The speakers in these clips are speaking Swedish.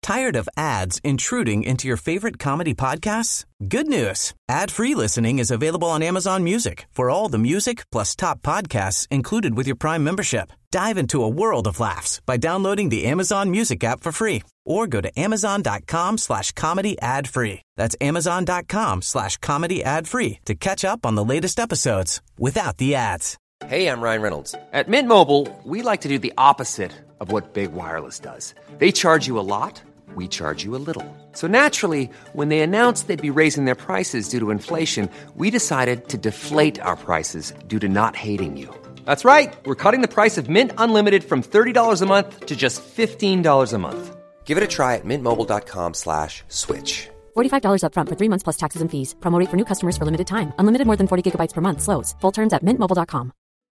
Tired of ads intruding into your favorite comedy podcasts? Good news. Ad-free listening is available on Amazon Music for all the music plus top podcasts included with your Prime membership. Dive into a world of laughs by downloading the Amazon Music app for free or go to amazon.com/comedy ad-free. That's amazon.com/comedy ad-free to catch up on the latest episodes without the ads. Hey, I'm Ryan Reynolds. At Mint Mobile, we like to do the opposite of what Big Wireless does. They charge you a lot. We charge you a little. So naturally, when they announced they'd be raising their prices due to inflation, we decided to deflate our prices due to not hating you. That's right. We're cutting the price of Mint Unlimited from $30 a month to just $15 a month. Give it a try at mintmobile.com/switch. $45 up front for 3 months plus taxes and fees. Promo rate for new customers for limited time. Unlimited more than 40 gigabytes per month. Slows full terms at mintmobile.com.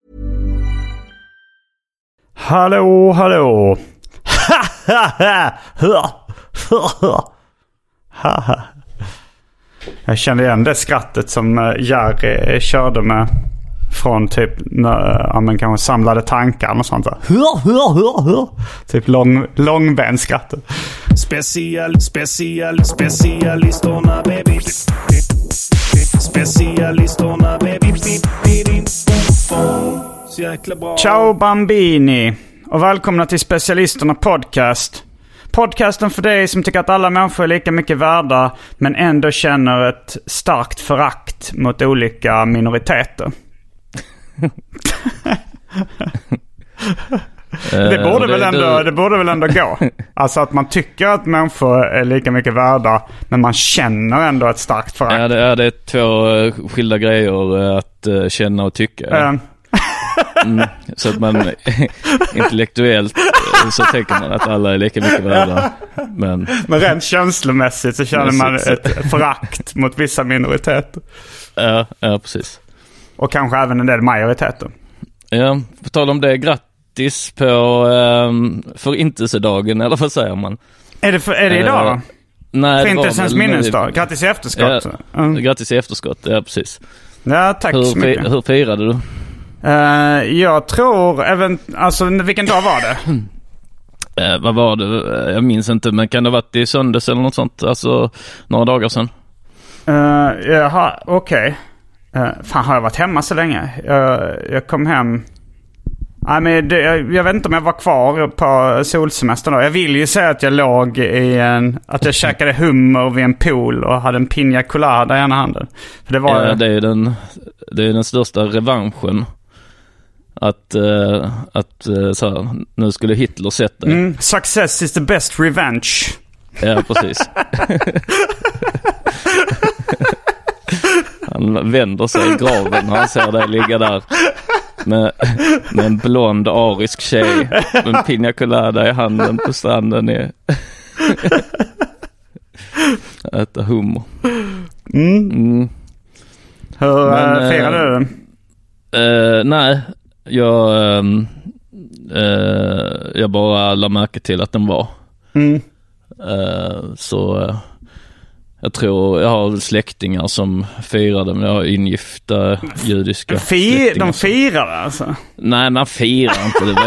Hallå, hallå. Jag kände igen det skrattet som Jerry körde med från typ när kanske samlade tankar och sånt där. Typ långbenskrattet. Specialisterna baby. Specialisterna baby. Så jäkla bra. Ciao Bambini och välkomna till Specialisterna podcast. Podcasten för dig som tycker att alla människor är lika mycket värda men ändå känner ett starkt förakt mot olika minoriteter. Det borde väl ändå gå. Alltså att man tycker att människor är lika mycket värda men man känner ändå ett starkt förakt. Ja, det är två skilda grejer att känna och tycka. Så att man intellektuellt så tänker man att alla är lika mycket värda. Men rent känslomässigt så känner man ett förakt mot vissa minoriteter. Ja, precis. Och kanske även en del majoriteter. Ja, på tal om det, grattis på förintelsedagen, eller vad säger man? Är det idag då? Nej, Förintelsens minnesdag. Grattis i efterskott. Ja, grattis i efterskott, ja precis. Ja, tack så mycket. Hur firade du? Jag tror alltså vilken dag var det? Vad var det? Jag minns inte, men kan det ha varit i söndags eller något sånt? Alltså några dagar sedan. Jaha, okej. Fan, har jag varit hemma så länge? Jag kom hem. Nej, men jag vet inte om jag var kvar på solsemestern då. Jag vill ju säga att jag låg att jag käkade hummer vid en pool och hade en piña colada i ena handen. För det var det är den största revanschen. Att så här, nu skulle Hitler sett det. Success is the best revenge. Ja, precis. Han vänder sig i graven när han ser dig ligga där med en blond arisk tjej med en piña colada i handen på stranden äta hummer. Hur firade du den? Nej, jag bara la märke till att den var. Så jag tror jag har släktingar som firade, men jag har ingifta judiska släktingar. De firade alltså? Nej, man firar inte det.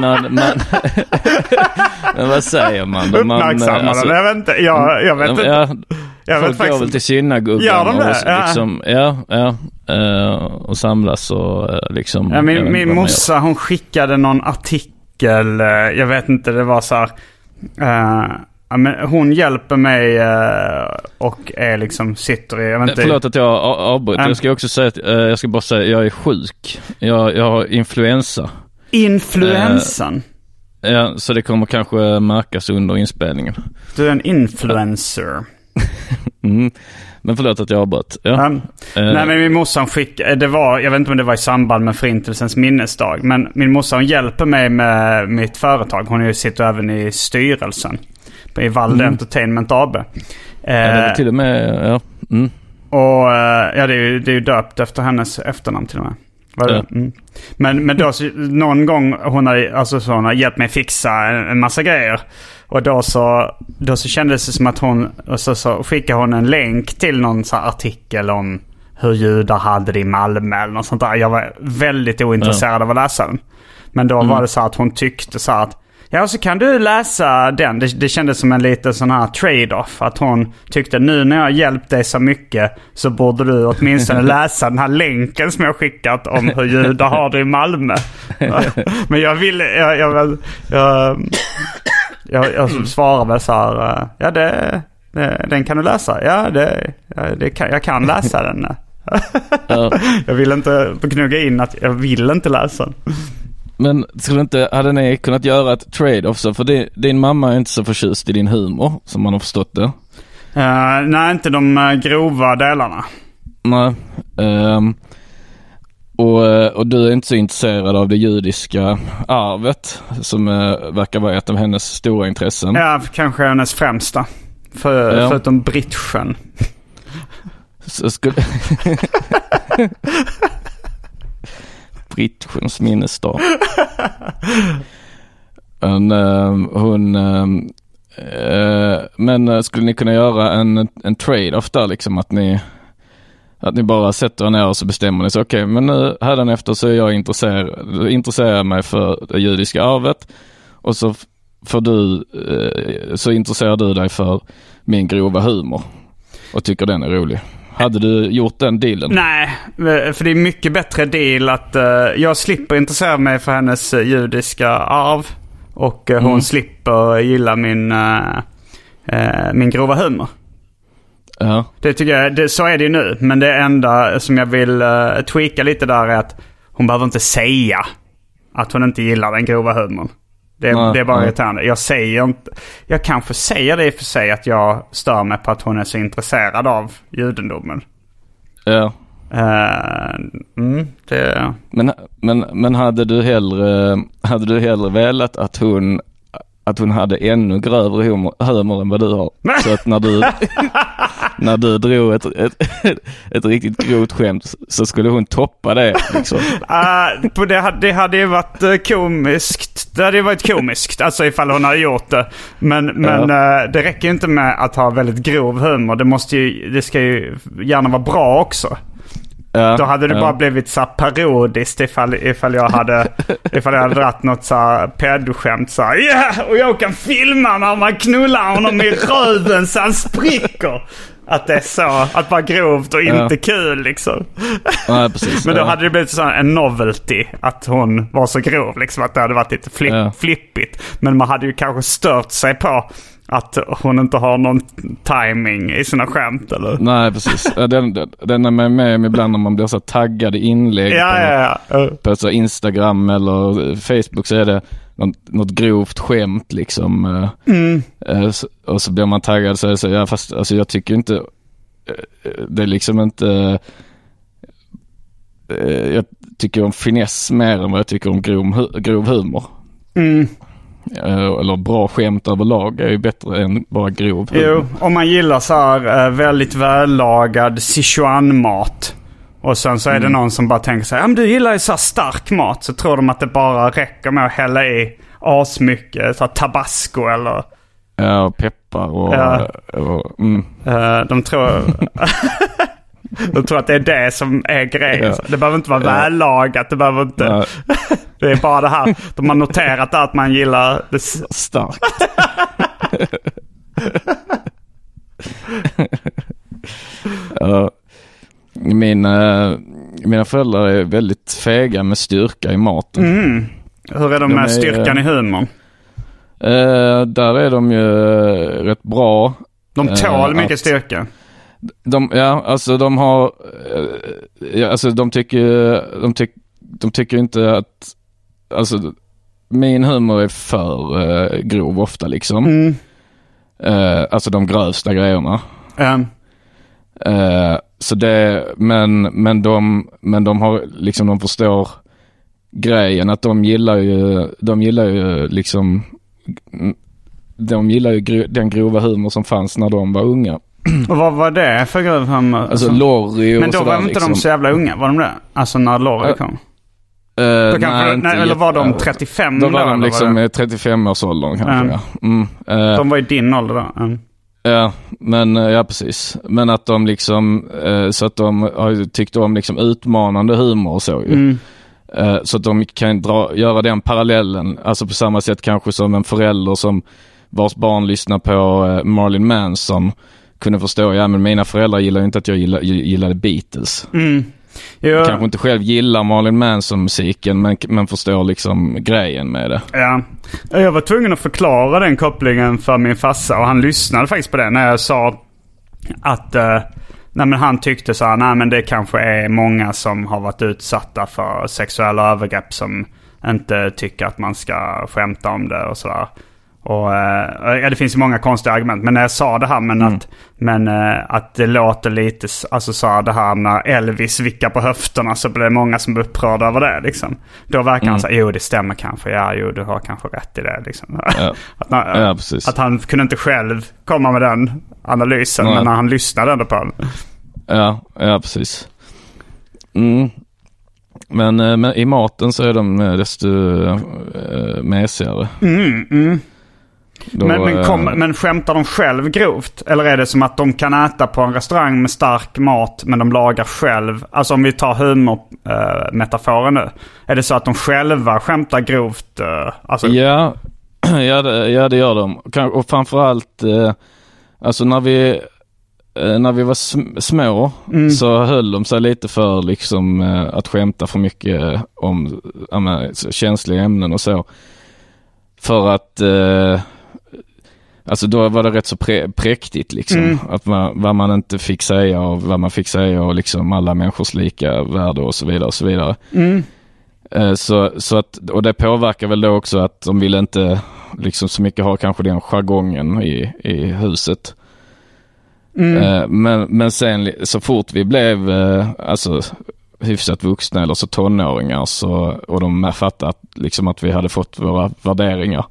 Men vad säger man? Uppmärksammar alltså, jag vet inte. Jag vet inte. Jag vet faktiskt väl till synagogan. Gör de det? Och, liksom, och samlas och liksom. Ja, min morsa, hon skickade någon artikel. Jag vet inte, det var så här. Men hon hjälper mig och är liksom sitter i, jag vet inte. Förlåt att jag avbryter. Jag ska också säga att jag ska bara säga jag är sjuk. Jag har influensa. Influensan? Ja, så det kommer kanske märkas under inspelningen. Du är en influencer. Men förlåt att jag avbröt. Ja. Nej, men min morsa skickade, jag vet inte om det var i samband med Förintelsens minnesdag, men min morsa, hon hjälper mig med mitt företag. Hon sitter även i styrelsen i Valde Entertainment AB. Det är till och med, ja. Och det är ju döpt efter hennes efternamn till och med. Men då någon gång hon har hjälpt mig fixa en massa grejer. Och då så kändes det som att hon så skickade hon en länk till någon så artikel om hur judar hade det i Malmö eller något sånt där. Jag var väldigt ointresserad av att läsa den. Men då var det så att hon tyckte så att Ja, och så kan du läsa den. Det kändes som en liten sån här trade-off. Att hon tyckte, nu när jag har hjälpt dig så mycket så borde du åtminstone läsa den här länken som jag skickat om hur judar har det i Malmö. Men jag ville... Jag svarar väl så här... Ja, den kan du läsa. Ja, jag kan läsa den. Jag vill inte knugga in att jag vill inte läsa den. Men hade ni kunnat göra ett trade-off så? För din mamma är inte så förtjust i din humor, som man har förstått det. Nej, inte de grova delarna. Nej. Och du är inte så intresserad av det judiska arvet, som verkar vara ett av hennes stora intressen. Ja, kanske hennes främsta. Förutom britschen. Så skulle... Britschens minnesdag. Men skulle ni kunna göra en trade-off där liksom, att ni bara sätter ner och så bestämmer ni så okej, men nu hädanefter så är jag intresserar mig för det judiska arvet, och så så intresserar du dig för min grova humor och tycker den är rolig. Hade du gjort den dealen? Nej, för det är mycket bättre deal att jag slipper intressera mig för hennes judiska arv, och hon slipper gilla min grova humor. Ja. Det tycker jag, så är det ju nu. Men det enda som jag vill tweaka lite där är att hon behöver inte säga att hon inte gillar den grova humorn. Det är bara irriterande. Jag säger inte... Jag kanske säger det i och för sig att jag stör mig på att hon är så intresserad av judendomen. Ja. Men hade du hellre velat att hon hade ännu grövre humor än vad du har? Så att när du drog ett riktigt grovt skämt så skulle hon toppa det liksom. Det hade ju varit komiskt. Det hade ju varit komiskt, alltså ifall hon hade gjort det. Men det räcker inte med att ha väldigt grov humor. Det ska ju gärna vara bra också. Då hade det bara blivit så parodiskt ifall jag hade dratt något så pedoskämt så här, och jag kan filma när man knullar honom i röven så han spricker. Att det är så, att vara grovt och inte kul liksom. Ja, precis. Men då hade det blivit så en novelty att hon var så grov liksom, att det hade varit lite flippigt. Men man hade ju kanske stört sig på att hon inte har någon timing i sina skämt, eller? Nej, precis. Den är med ibland när man blir så taggad i inlägg på så Instagram eller Facebook, så är det något grovt skämt liksom. Och så blir man taggad så fast alltså, jag tycker inte det är liksom inte jag tycker om finess mer än vad jag tycker om grov humor. Eller bra skämt överlag är ju bättre än bara grov humor. Jo, om man gillar så här väldigt vällagad Sichuan-mat, och sen så är det någon som bara tänker så här, du gillar ju så här stark mat, så tror de att det bara räcker med att hälla i asmycket så här tabasco eller peppar och de tror att det är det som är grejen. Det behöver inte vara vällagat, det behöver inte. Det är bara det här. De har noterat att man gillar det starkt. Mina föräldrar är väldigt fega med styrka i maten. Hur är de med styrkan i humorn? Där är de ju rätt bra. De tål mycket styrka. De tycker inte att, alltså, min humor är för grov ofta liksom. Alltså de grövsta grejerna. Så det, men de har liksom, de förstår grejen att de gillar ju liksom, de gillar ju den grova humor som fanns när de var unga. Och vad var det för grov humor? Alltså Lorry och. Men då var inte liksom de så jävla unga, var de det? Alltså när Lorry kom? Eller var de 35? Då var de liksom 35-årsåldern kanske. De var i din ålder då? Ja, men precis. Men att de liksom så att de har tyckt om liksom utmanande humor och så ju. Så att de kan göra den parallellen. Alltså på samma sätt kanske som en förälder som vars barn lyssnar på Marilyn Manson kunde förstå, ja men mina föräldrar gillar ju inte att jag gillade Beatles. Ja. Kanske inte själv gillar Marilyn Manson-musiken men förstår liksom grejen med det. Ja, jag var tvungen att förklara den kopplingen för min farsa och han lyssnade faktiskt på det när jag sa att nej, men han tyckte så här, nej men det kanske är många som har varit utsatta för sexuella övergrepp som inte tycker att man ska skämta om det och sådär. Och ja, det finns ju många konstiga argument, men när jag sa det här att det låter lite, alltså sa det här när Elvis vickar på höfterna så blir det många som blir upprörda över det liksom. Då verkar han säga, jo det stämmer kanske, ja jo du har kanske rätt i det liksom. Ja. Att han kunde inte själv komma med den analysen, men när han lyssnade ändå på den. Ja precis. Men i maten så är de desto mesigare. Då, men skämtar de själv grovt? Eller är det som att de kan äta på en restaurang med stark mat men de lagar själv? Alltså om vi tar humormetaforen nu. Är det så att de själva skämtar grovt? Alltså... Ja, det gör de. Och framförallt alltså när vi var små så höll de sig lite för liksom att skämta för mycket om känsliga ämnen och så. För att alltså då var det rätt så präktigt liksom. Att vad man inte fick säga och vad man fick säga och liksom alla människors lika värde och så vidare och så vidare. Så att, och det påverkar väl då också att de vill inte liksom så mycket ha kanske den jargongen i huset. Men sen så fort vi blev alltså hyfsat vuxna eller så tonåringar och de fattade liksom att vi hade fått våra värderingar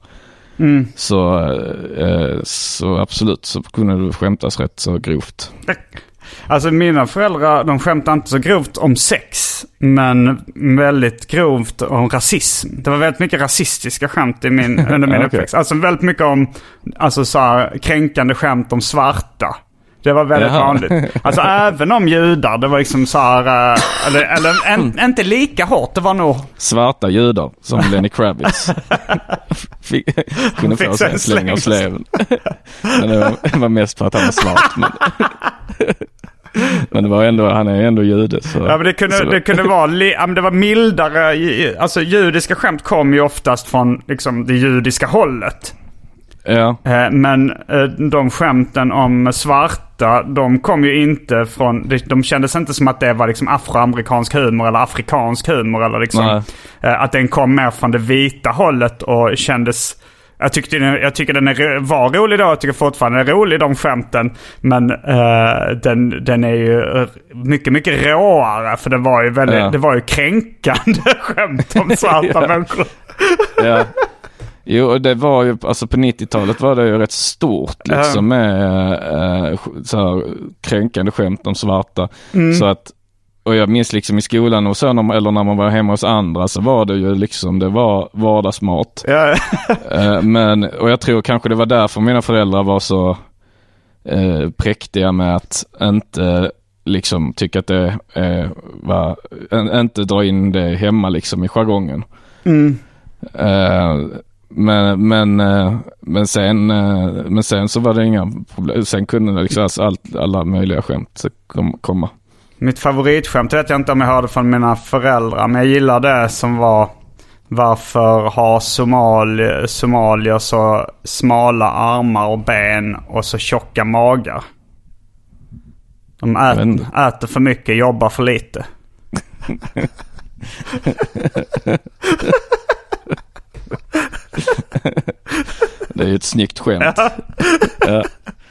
så absolut så kunde det skämtas rätt så grovt. Alltså mina föräldrar, de skämtade inte så grovt om sex, men väldigt grovt om rasism. Det var väldigt mycket rasistiska skämt under min uppväxt. Alltså väldigt mycket om alltså så här, kränkande skämt om svarta. Det var väldigt vanligt. Alltså även om judar, det var liksom så här eller inte lika hårt, det var nog svarta judar som Lenny Kravitz. Kunde få sig en släng av sleven. Men det var mest för att han var svart, men det var ändå, han är ändå jude så. Ja, men det kunde vara men det var mildare, alltså judiska skämt kom ju oftast från liksom det judiska hållet. Ja. Men de skämten om svarta, de kom ju inte från, de kändes inte som att det var liksom afroamerikansk humor eller afrikansk humor eller liksom att den kom mer från det vita hållet och kändes, jag tycker den var rolig då, jag tycker fortfarande den är rolig de skämten, men den är ju mycket mycket råare för det var ju väldigt, det var ju kränkande skämt om svarta människor. Ja. Jo, det var ju, alltså på 90-talet var det ju rätt stort liksom med så här kränkande skämt om svarta. Så att, och jag minns liksom i skolan och så eller när man var hemma hos andra så var det ju liksom, det var vardagsmat. Och jag tror kanske det var därför mina föräldrar var så präktiga med att inte liksom tycka att det var, inte dra in det hemma liksom i jargongen. Men sen så var det inga problem. Sen kunde det liksom alla möjliga skämt komma. Mitt favoritskämt vet jag inte om jag hörde från mina föräldrar, men jag gillar det som var: varför har somalier så smala armar och ben och så tjocka magar? De äter för mycket, jobbar för lite. Det är ju ett snyggt skämt. Ja.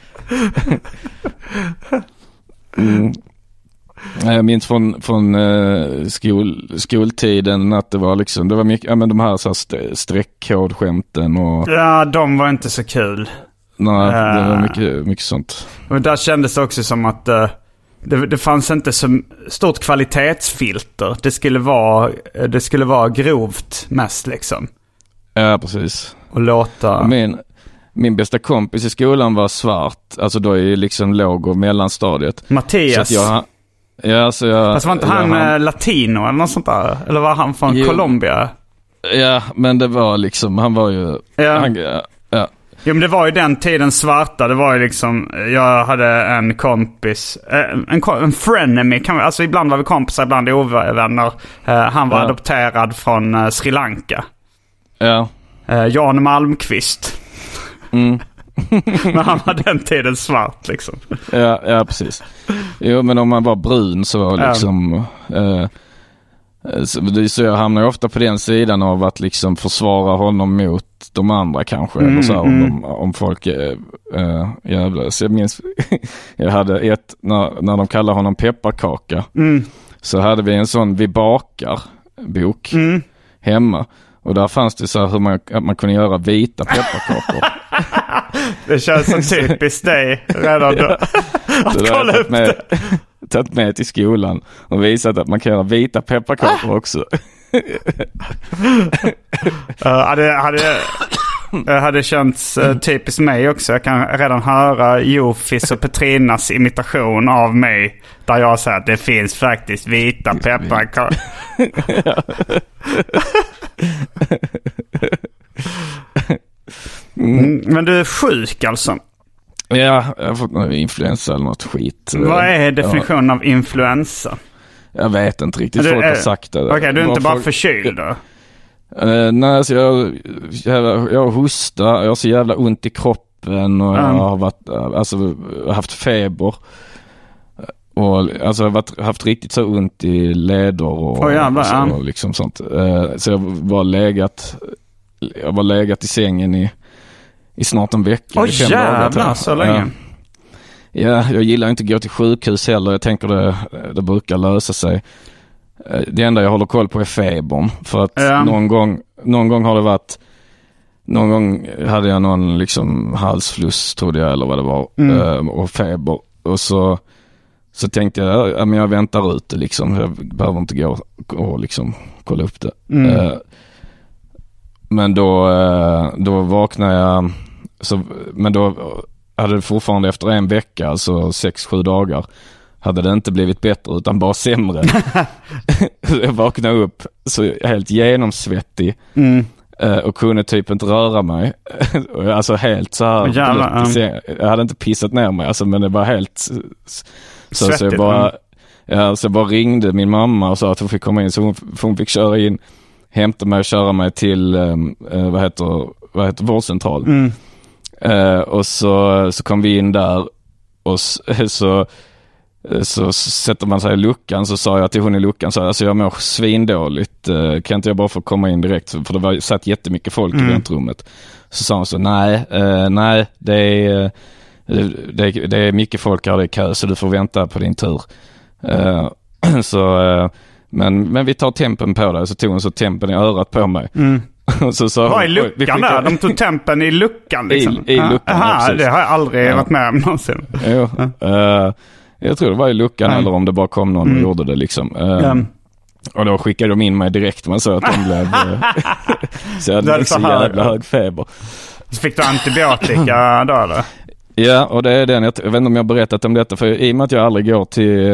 Jag minns från skoltiden att det var liksom, det var mycket, men de här så här streckkodskämten och ja, de var inte så kul. Nej, det var mycket sånt. Men där kändes det också som att det fanns inte så stort kvalitetsfilter. Det skulle vara grovt mest liksom. Ja, precis. Och låta... Min bästa kompis i skolan var svart. Alltså då är liksom låg- och mellanstadiet. Mattias. Så att Ja, alltså Fast var inte han latino eller något sånt där? Eller var han från Colombia? Ja, men det var liksom, han var ju... Ja. Jo, men det var ju den tiden svarta. Det var ju liksom, jag hade en kompis, en frenemy, alltså ibland var vi kompisar, ibland ovänner. Han var adopterad från Sri Lanka. Ja. Jan Malmqvist. Men han var den tiden svart liksom. Ja, precis. Jo, men om man var brun så var liksom... Så jag hamnar ofta på den sidan av att liksom försvara honom mot de andra kanske. Eller så här, om folk jävlar. Så jag minns, jag hade när de kallar honom pepparkaka. Så hade vi en sån Vi bakar bok hemma. Och där fanns det så här hur man kunde göra vita pepparkakor. Det känns så typiskt dig redan då. Att kolla upp det. Tagit med till skolan och visat att man kan göra vita pepparkakor också. hade känts typiskt mig också. Jag kan redan höra Jofis och Petrinas imitation av mig. Där jag säger att det finns faktiskt vita pepparkakor. Men du är sjuk alltså? Ja, jag har fått någon influensa eller något skit. Vad är definitionen av influensa? Jag vet inte riktigt. Folk har sagt det. Okej, du är inte bara förkyld då? Nej, alltså jag hostar. Jag har så jävla ont i kroppen. Och jag har haft feber. Och alltså jag har haft riktigt så ont i leder och liksom sånt. Så jag var legat i sängen i snart en vecka. Jävlar, så länge. Ja, jag gillar inte att gå till sjukhus heller. Jag tänker det brukar lösa sig. Det enda jag håller koll på är febern. För att någon gång har det varit... Någon gång hade jag någon liksom halsfluss, trodde jag, eller vad det var. Och feber. Och så tänkte jag, men jag väntar ut det liksom. Jag behöver inte gå och liksom kolla upp det. Men då vaknade jag... Men då hade det fortfarande efter en vecka, alltså 6-7 dagar, hade det inte blivit bättre utan bara sämre. Jag vaknade upp så helt genomsvettig och kunde typ inte röra mig. Alltså helt så här. Jag hade inte pissat ner mig, alltså, men det var helt så jag bara ringde min mamma och sa att hon fick komma in, så hon fick köra in, hämta mig och köra mig till vad heter vårdcentral. Och så kom vi in där och så sätter man sig i luckan. Så sa jag till hon i luckan, så alltså jag mår svindåligt, kan inte jag bara få komma in direkt, för det satt jättemycket folk i väntrummet. Så sa hon så, nej det är mycket folk här i kö, så du får vänta på din tur. Men vi tar tempen på dig. Så tog hon så tempen i örat på mig. Så sa vad är luckan där? De tog tempen i luckan liksom. I luckan. Aha, det har jag aldrig varit med om någonsin. Jo. Jag tror det var i luckan, eller om det bara kom någon och gjorde det liksom. Och då skickade de in mig direkt. Man sa att de blev så jag hade så jävla hög feber. Så fick du antibiotika då eller? Ja, och det är den. Jag vet inte om jag har berättat om detta, för i och med att jag aldrig går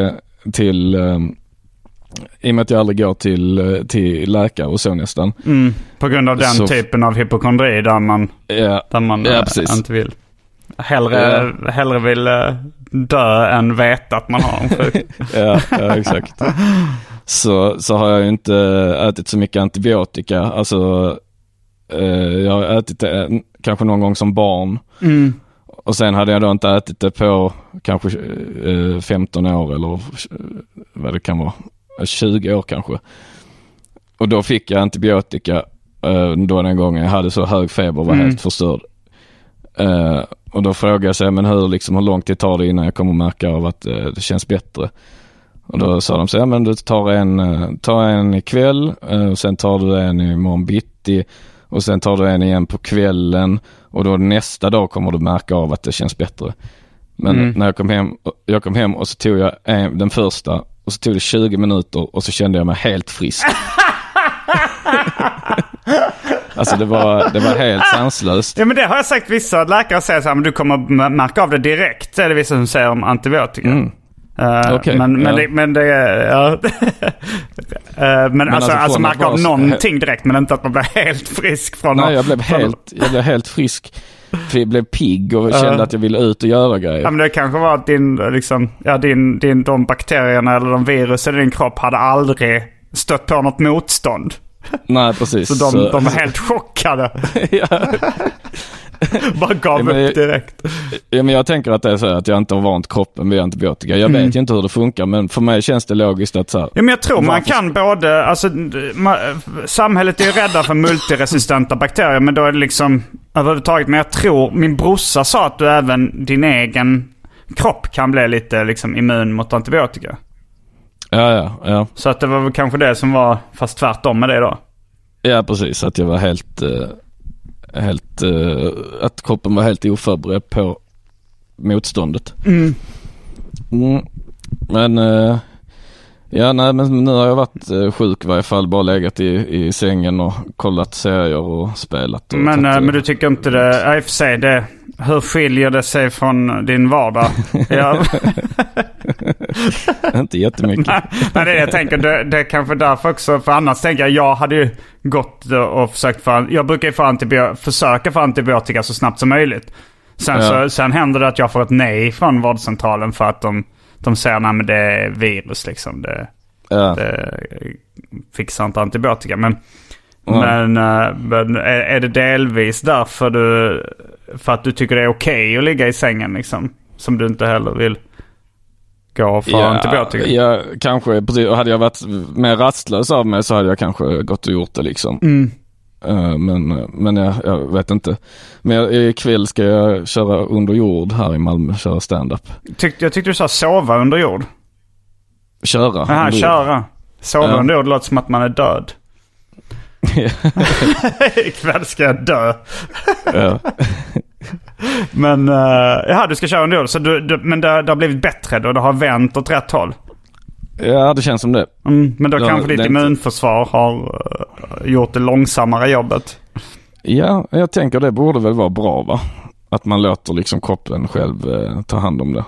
till läkare och så nästan. På grund av den typen av hypokondri där man inte vill. Hellre vill dö än veta att man har en sjuk. ja, exakt. Så har jag ju inte ätit så mycket antibiotika. Alltså jag har ätit det kanske någon gång som barn. Och sen hade jag då inte ätit det på kanske 15 år eller vad det kan vara. 20 år kanske. Och då fick jag antibiotika då den gången jag hade så hög feber och var helt förstörd. Och då frågade jag sig, men hur lång tid tar det innan jag kommer märka av att det känns bättre? Och då sa de så här, men du tar en ikväll, och sen tar du en i morgon bitti, och sen tar du en igen på kvällen, och då nästa dag kommer du märka av att det känns bättre. Men när jag kom hem och så tog jag den första, och så tog det 20 minuter och så kände jag mig helt frisk. Alltså det var helt sanslöst. Ja, men det har jag sagt, vissa läkare säger så här, men du kommer märka av det direkt. Så är det vissa som säger om antibiotika. Okay, men det är... Ja. men alltså märka av någonting direkt, men inte att man blir helt frisk från... Nej, jag blev helt frisk. För jag blev pigg och kände att jag ville ut och göra grejer. Ja, men det kanske var att de bakterierna eller de virusen i din kropp hade aldrig stött på något motstånd. Nej, precis. Så de var helt chockade. Bara gav upp direkt. Ja, men jag tänker att det är så att jag inte har vant kroppen vid antibiotika. Jag vet ju inte hur det funkar, men för mig känns det logiskt att så här... Ja, men jag tror man kan både... Alltså, samhället är ju rädda för multiresistenta bakterier, men då är det liksom överhuvudtaget. Men jag tror, min brorsa sa att du även din egen kropp kan bli lite liksom immun mot antibiotika. Ja. Så att det var väl kanske det som var fast tvärtom med det då. Ja, precis. Att jag var helt att kroppen var helt oförberedd på motståndet. Men men nu har jag varit sjuk i varje fall, bara legat i sängen och kollat serier och spelat. Och men du tycker inte det, i och för sig det, hur skiljer det sig från din vardag? Inte jättemycket. Nej, det jag tänker, det är kanske därför också, för annars tänker jag hade ju gått och försökt jag brukar ju försöka få antibiotika så snabbt som möjligt. Sen händer det att jag får ett nej från vårdcentralen för att de säger nej, men det är virus liksom, det fixar inte antibiotika. Men är det delvis därför för att du tycker det är okej att ligga i sängen liksom, som du inte heller vill gå för antibiotika? Ja, kanske. Precis. Hade jag varit mer rastlös av mig så hade jag kanske gått och gjort det liksom. Men jag vet inte. Men ikväll ska jag köra under jord här i Malmö, köra stand-up. Jag tyckte du sa sova under jord. Köra. Sova under jord låter som att man är död. Ikväll ska jag dö. Ja. Men du ska köra under jord. Så men det har blivit bättre då? Det har vänt åt rätt håll? Ja, det känns som det. Men då kanske ditt immunförsvar har gjort det långsammare jobbet. Ja, jag tänker det borde väl vara bra, va? Att man låter liksom kroppen själv ta hand om det.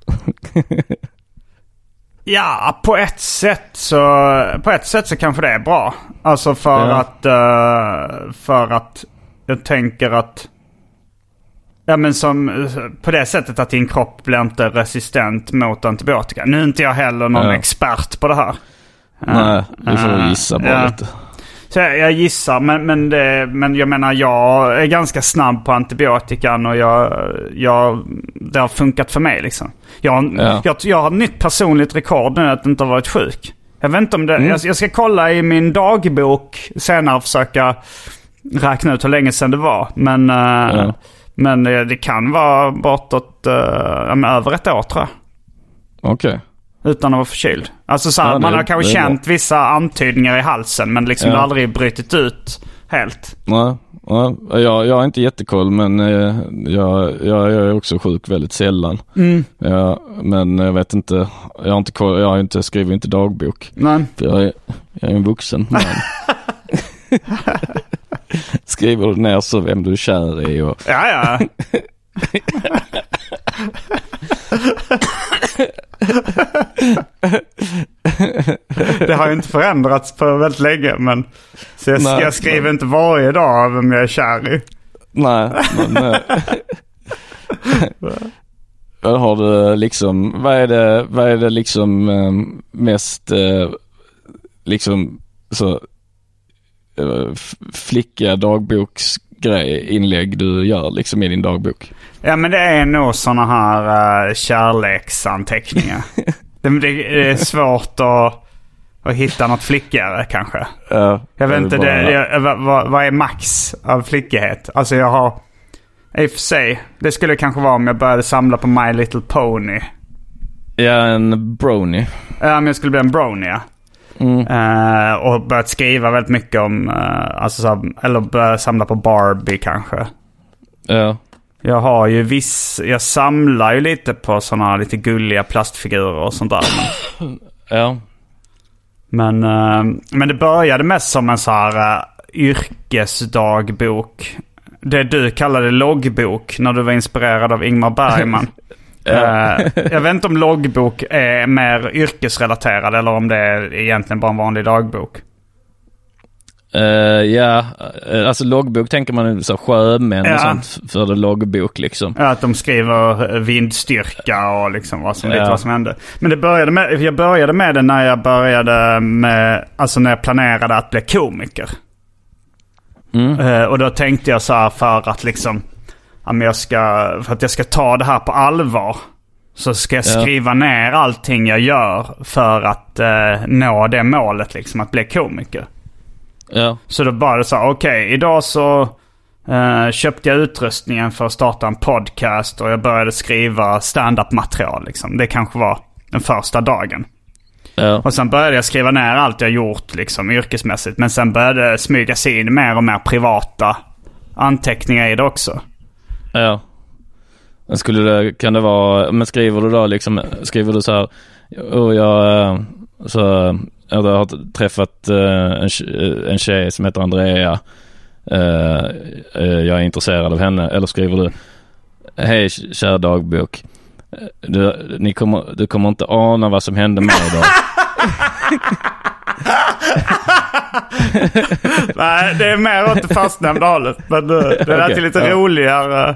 Ja, på ett sätt så kanske det är bra. Alltså för att jag tänker att men som på det sättet att din kropp blir inte resistent mot antibiotika. Nu är inte jag heller någon expert på det här. Nej, du får gissa bara lite. Så jag gissar, men jag menar, jag är ganska snabb på antibiotikan och det har funkat för mig liksom. Jag har nytt personligt rekord nu att inte ha varit sjuk. Jag vet inte om det, jag ska kolla i min dagbok senare och försöka räkna ut hur länge sedan det var. Men det kan vara bortåt över ett år, tror jag. Okej. Utan att vara förkyld. Alltså så här, man har kanske känt vissa antydningar i halsen, men liksom det har aldrig brutit ut helt. Nej. Jag har inte jättekoll, men jag är också sjuk väldigt sällan. Men jag vet inte, jag har inte koll, jag skriver inte dagbok. Nej. För jag är en vuxen man. Skriver du ner så vem du är kär i och... Ja. Det har ju inte förändrats på väldigt länge, men så jag skriver inte varje dag vem jag är kär i. Nej, men har du liksom, vad är det liksom mest liksom så flickiga dagboksinlägg du gör liksom i din dagbok? Ja, men det är nog såna här kärleksanteckningar. det är svårt att hitta något flickigare kanske. Jag vet inte, vad är max av flickighet? Alltså jag har, i och för sig, det skulle kanske vara om jag började samla på My Little Pony. Ja, en brony. Ja, men jag skulle bli en brony, ja. Och börjat skriva väldigt mycket om eller börja samla på Barbie kanske. Ja. Jag har ju jag samlar ju lite på såna lite gulliga plastfigurer och sånt där. Ja. Men det började mest som en så här yrkesdagbok. Det du kallade loggbok när du var inspirerad av Ingmar Bergman. Jag vet inte om loggbok är mer yrkesrelaterad eller om det är egentligen bara en vanlig dagbok. Alltså loggbok tänker man så sjömän och sånt för det loggbok liksom. Ja, att de skriver vindstyrka och liksom vad som hände. Men jag började med det när jag började med, alltså när jag planerade att bli komiker. Och då tänkte jag så här för att liksom för att jag ska ta det här på allvar så ska jag skriva ner allting jag gör för att nå det målet liksom, att bli komiker. Ja. Så då bara så okej, idag så köpte jag utrustningen för att starta en podcast och jag började skriva stand-up material liksom. Det kanske var den första dagen. Ja. Och sen började jag skriva ner allt jag gjort liksom yrkesmässigt, men sen började det smyga sig in mer och mer privata anteckningar i det också. Ja. Kan det vara, men skriver du då liksom, skriver du så här, jag har träffat en tjej som heter Andrea, jag är intresserad av henne, eller skriver du, hej kära dagbok, du kommer inte ana vad som hände med idag. Nej, det är mer åt det fastnämnda hållet, men det är alltid lite roligare.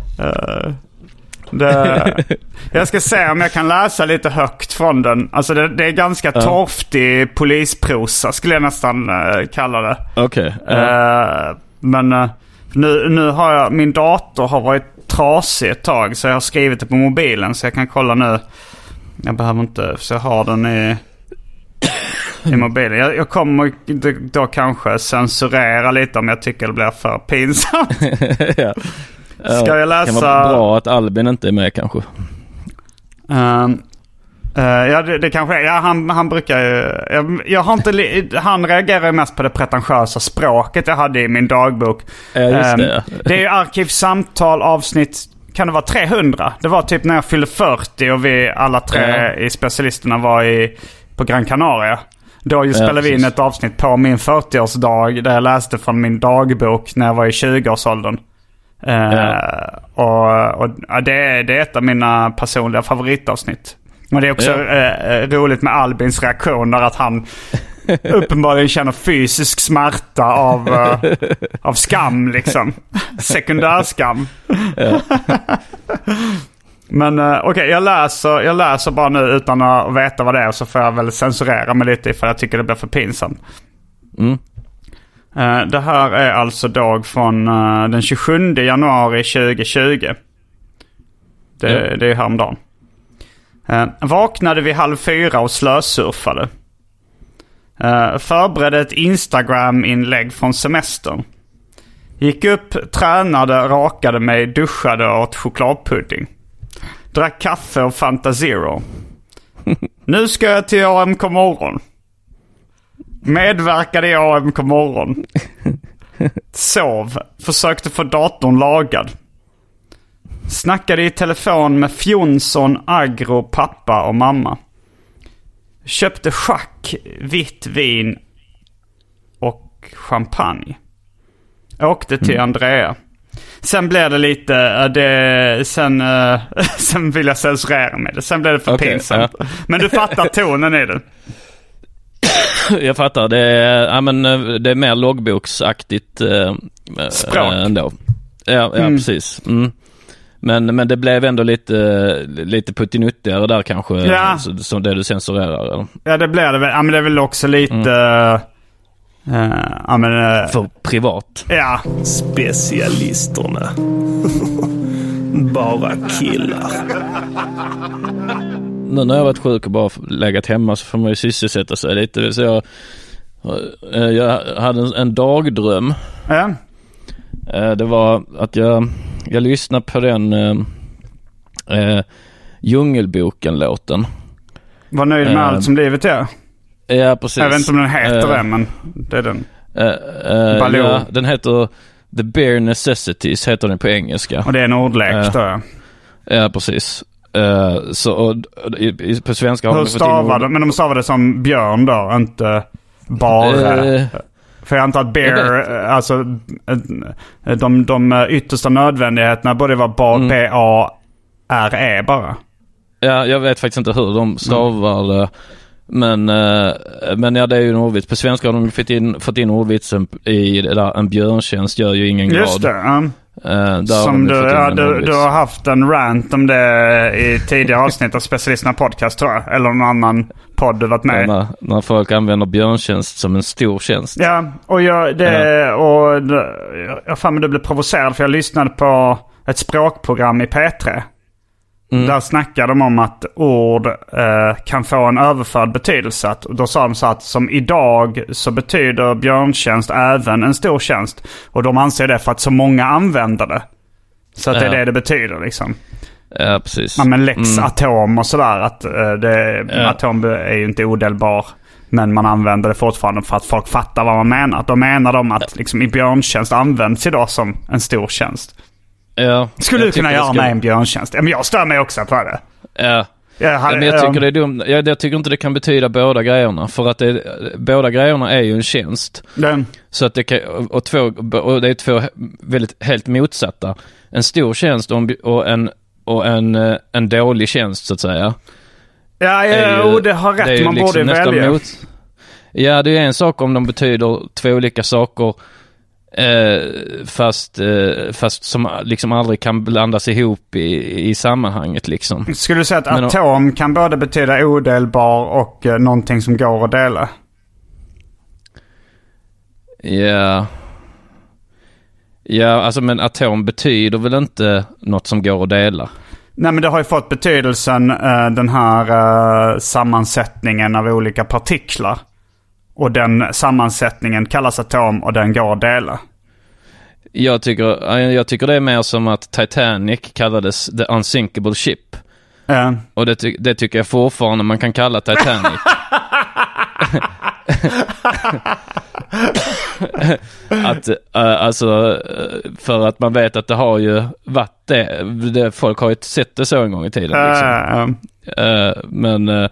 Jag ska se om jag kan läsa lite högt från den. Alltså det är ganska torftig polisprosa skulle jag nästan kalla det. Okej. Men nu har jag, min dator har varit trasig ett tag, så jag har skrivit det på mobilen så jag kan kolla nu. Jag behöver inte, så jag har den i mobilen. Jag kommer då kanske censurera lite om jag tycker det blir för pinsamt. Ja. Ska jag läsa? Det kan vara bra att Albin inte är med kanske. Ja, det kanske är. Ja, han brukar ju... Jag har inte... Han reagerar ju mest på det pretentiösa språket jag hade i min dagbok. Just det. Det är ju arkivsamtal avsnitt... Kan det vara 300? Det var typ när jag fyllde 40 och vi alla tre i specialisterna var på Gran Canaria. Då spelade vi in ett avsnitt på min 40-årsdag där jag läste från min dagbok när jag var i 20-årsåldern. Och det är ett av mina personliga favoritavsnitt. Och det är också roligt med Albins reaktioner, att han uppenbarligen känner fysisk smärta av skam liksom. Sekundärskam. Men okej, jag läser bara nu utan att veta vad det är, så får jag väl censurera mig lite för jag tycker det blir för pinsamt. Det här är alltså dag från den 27 januari 2020. Det är häromdagen. Vaknade vid 3:30 och slösurfade. Förberedde ett Instagram-inlägg från semestern. Gick upp, tränade, rakade mig, duschade och åt chokladpudding. Drack kaffe och Fanta Zero. Nu ska jag till AMK morgon. Medverkade i AMK morgon. Sov. Försökte få datorn lagad. Snackade i telefon med Fjonsson, Agro, pappa och mamma. Köpte schack, vitt vin och champagne. Åkte till Andrea. Sen blev det lite... sen vill jag censurera mig. Sen blev det för pinsamt. Ja. Men du fattar tonen i det. Jag fattar. Det är mer loggboksaktigt språk ändå. Ja, precis. Men det blev ändå lite puttinuttigare där kanske, som det du censurerar. Eller? Ja, det blev det väl. Ja, men det är väl också lite... för privat. Ja. Specialisterna. Bara killar. Nu när jag varit sjuk och bara läggat hemma så får man ju sysselsätta sig lite. Så jag hade en dagdröm. Ja. Det var att jag lyssnade på den Djungelboken-låten. Var nöjd med allt som livet är. Ja, precis. Jag vet inte om den heter det, men det är den. Ja, den heter The Bare Necessities, heter den på engelska. Och det är en ordlek då. Ja, precis. Så på svenska har hur stavade, men de stavade som björn då, inte bara. För jag antar att bear, alltså de yttersta nödvändigheterna borde vara B-A R-E bara. Ja, jag vet faktiskt inte hur de stavar det. Men ja, det är ju en ordvits. På svenska har de fått in ordvitsen i det där, en björntjänst gör ju ingen glad. Just det, som du har haft en rant om det i tidigare avsnitt av Specialisterna podcast, tror jag. Eller någon annan podd du varit med i. När folk använder björntjänst som en stor tjänst. Ja, och jag fann mig, du blev provocerad för jag lyssnade på ett språkprogram i P3. Där snackar de om att ord kan få en överförd betydelse. Då sa de så att som idag så betyder björntjänst även en stor tjänst. Och de anser det för att så många använder det. Så att det är det betyder liksom. Ja, precis. Men Lex Atom och sådär. Att atom är ju inte odelbar. Men man använder det fortfarande för att folk fattar vad man menar. Då menar de att liksom, i björntjänst används idag som en stor tjänst. Ja, skulle du kunna göra med en björntjänst? Men jag stör mig också på det. Ja. Men jag tycker det är dumt. Jag tycker inte det kan betyda båda grejerna. För att båda grejerna är ju en tjänst. Så att det kan, och det är två väldigt helt motsatta. En stor tjänst och en dålig tjänst, så att säga. Det har rätt. Det man liksom borde välja. Ja, det är en sak om de betyder två olika saker. Fast som liksom aldrig kan blandas ihop i sammanhanget liksom. Skulle du säga att atom kan både betyda odelbar och någonting som går att dela? Ja, alltså men atom betyder väl inte något som går att dela? Nej, men det har ju fått betydelsen den här sammansättningen av olika partiklar. Och den sammansättningen kallas atom och den går att dela. Jag tycker det är mer som att Titanic kallades The Unsinkable Ship. Och det tycker jag fortfarande man kan kalla Titanic. Alltså för att man vet att det har ju varit det folk har ju sett det så en gång i tiden liksom. Men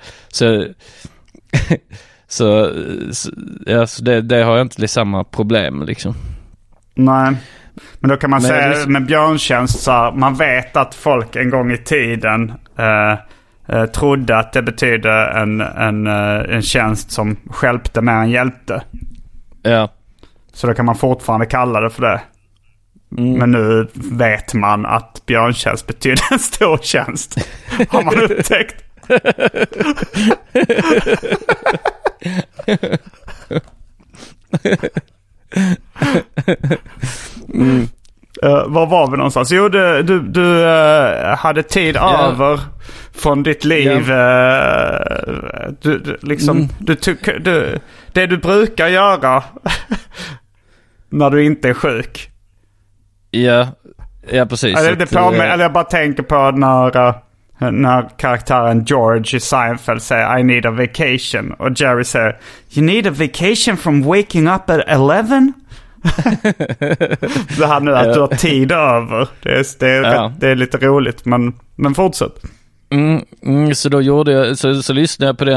så det har jag inte samma problem liksom. Nej. Men då kan man säga med björntjänst så här, man vet att folk en gång i tiden trodde att det betydde en tjänst som stjälpte mer än hjälpte. Ja. Så då kan man fortfarande kalla det för det. Men nu vet man att björntjänst betyder en stor tjänst. Har man upptäckt. Var var vi någonstans? Jo, du hade tid över från ditt liv. Det du brukar göra när du inte är sjuk. Ja precis. Eller jag bara tänker på när karaktären George i Seinfeld säger I need a vacation och Jerry säger You need a vacation from waking up at 11? Det här nu att du har tid över. Det är lite roligt, men fortsätt. Så då gjorde jag så lyssnade jag på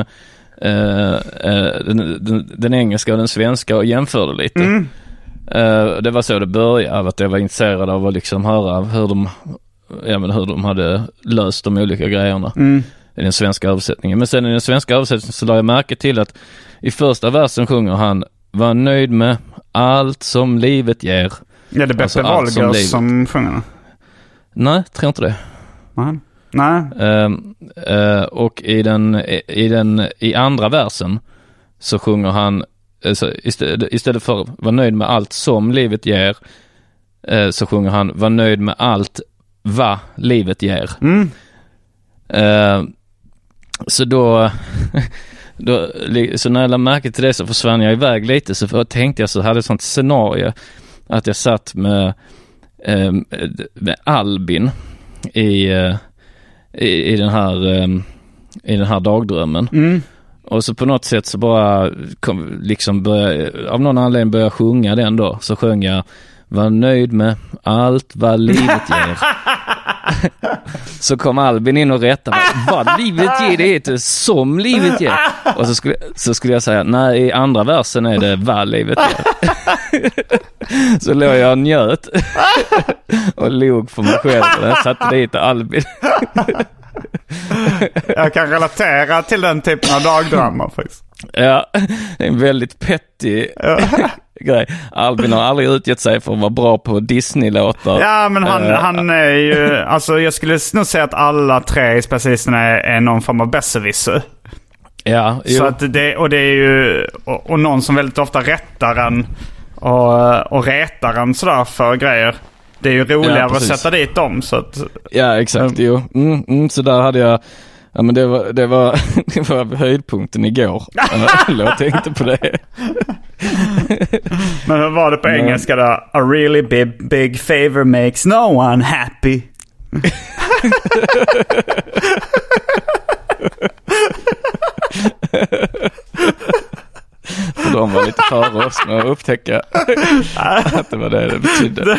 den engelska och den svenska och jämförde lite. Det var så det började, att jag var intresserad av att liksom höra hur de hade löst de olika grejerna i den svenska översättningen. Men sen i den svenska översättningen så la jag märke till att i första versen sjunger han var nöjd med allt som livet ger. Ja, det är Beppe Wahlgård som sjunger. Nej, tror inte det. Nej. Och i andra versen så sjunger han istället för var nöjd med allt som livet ger så sjunger han var nöjd med allt vad livet ger. Så då så när jag lade märke till det så försvann jag iväg lite, så tänkte jag så hade ett sånt scenario att jag satt med Albin i den här dagdrömmen. Och så på något sätt så bara av någon anledning började jag sjunga den då. Så sjöng jag var nöjd med allt vad livet ger. Så kom Albin in och rättade mig. Vad livet ger, det heter som livet ger. Och så skulle jag säga, nej, i andra versen är det vad livet ger. Så låg jag och njöt och log för mig själv och jag satte dit Albin. Jag kan relatera till den typen av dagdrama faktiskt. Ja, det är en väldigt petty grej. Albin har aldrig utgett sig för att vara bra på Disney-låtar. Ja, men han är ju... Alltså jag skulle nog säga att alla tre specialisterna är någon form av besserwisser. Ja, så att det är ju... Och någon som väldigt ofta rättar en och retar en sådär för grejer. Det är ju roligare att sätta dit dem. Så att, ja, exakt. Jo. Så där hade jag... Ja, men det var höjdpunkten igår. Jag tänkte på det. Men hur var det på engelska då? A really big favor makes no one happy. För de var lite före oss med att upptäcka att det var det betydde.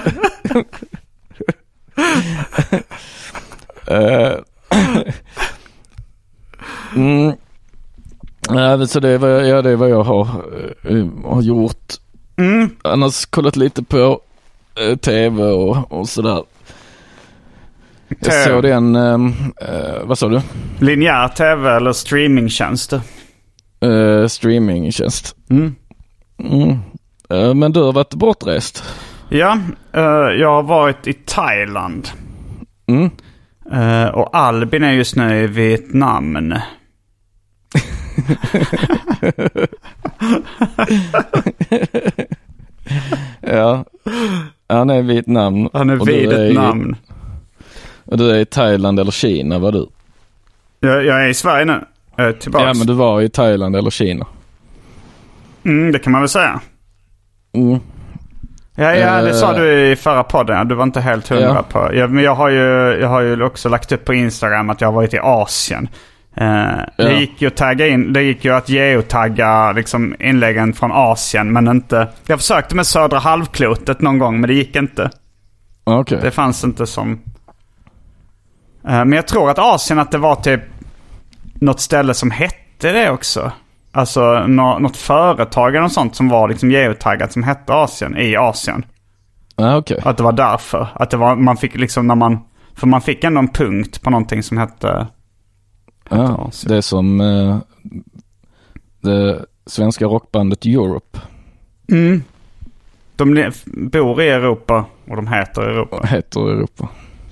Så det är vad jag har gjort. Annars kollat lite på tv och sådär. Jag såg den, vad sa du? Linjär tv eller streamingtjänster? Streamingtjänst. Men du har varit bortrest. Ja, jag har varit i Thailand. Och Albin är just nu i Vietnam. Ja, han är i Vietnam. Han är Vietnam. Och du är i Thailand eller Kina, var du? Jag är i Sverige nu. Tillbaks. Ja, men du var i Thailand eller Kina. Det kan man väl säga. Ja, det sa du i förra podden. Du var inte helt hundra på. Men jag har ju också lagt upp på Instagram att jag har varit i Asien. Det gick ju att tagga in. Det gick ju att geotagga liksom inläggen från Asien, men inte. Jag försökte med södra halvklotet någon gång, men det gick inte. Okay. Det fanns inte som. Men jag tror att Asien, att det var typ något ställe som hette det också. Alltså något företag eller något sånt som var liksom geotaggat som hette Asien i Asien. Okay. Att det var därför. Att det var, man fick liksom för man fick ändå en punkt på någonting som hette Asien. Det är som det svenska rockbandet Europe. De bor i Europa och de heter Europa.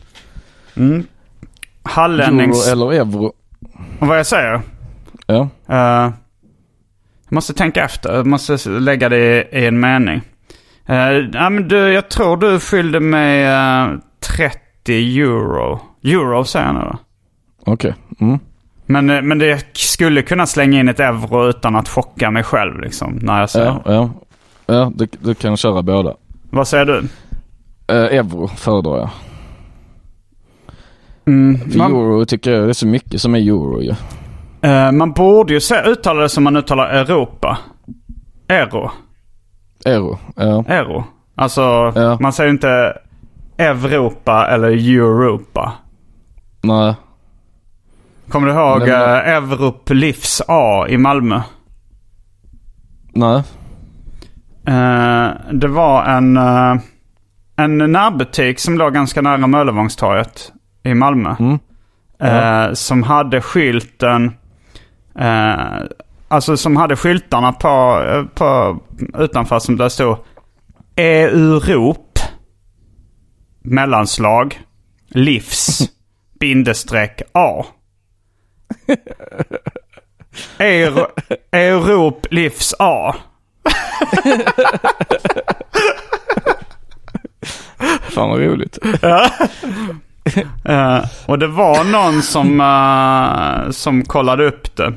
Hallännings... Euro eller euro. Och vad jag säger? Ja. Jag måste tänka efter. Jag måste lägga det i en mening. Men jag tror du fyllde med 30 euro. Euro säger jag nu då. Okej. Men det skulle kunna slänga in ett euro utan att chocka mig själv liksom, när jag säger. Ja, du kan köra båda. Vad säger du? Euro föredrar jag. Euro tycker jag det är så mycket som är euro ju. Man borde ju uttala det som man uttalar Europa. Euro. Ja. Euro. Alltså, man säger inte Europa eller Europa. Nej. Kommer du ihåg Evrop Livs A i Malmö? Nej. Det var en närbutik som låg ganska nära Möllevångstorget i Malmö. Som hade skylten som hade skyltarna på utanför som där stod Europ mellanslag livs bindestreck A. Europ livs A. Fan vad roligt. Och det var någon som kollade upp det.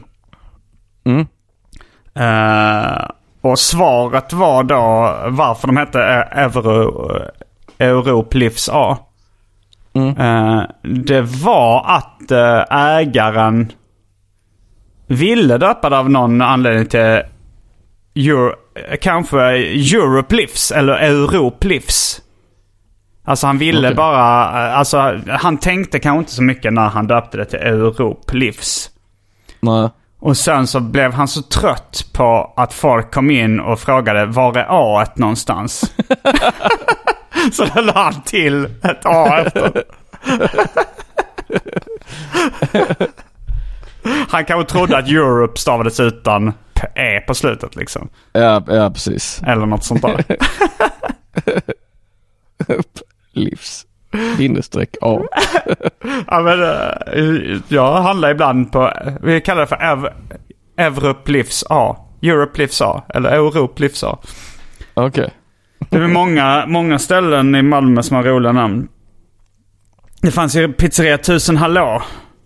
Och svaret var då varför de hette Europ Livs A. Det var att ägaren ville döpa det av någon anledning till kanske Europe Livs eller Europe Livs. Alltså han ville bara, alltså han tänkte kanske inte så mycket när han döpte det till Europe Livs. Nej. Och sen så blev han så trött på att folk kom in och frågade var är A någonstans? Så då la han till ett A efter. Han kanske trodde att Europe stavades utan E på slutet liksom. Ja, precis. Eller något sånt där. Livs. Bindestreck A. Ja, men jag handlar ibland på, vi kallar det för Europe Livs A. Europe Livs A. Eller Europe Livs A. Okej. Det är många ställen i Malmö som har roliga namn. Det fanns ju pizzeria 1000 Hallå.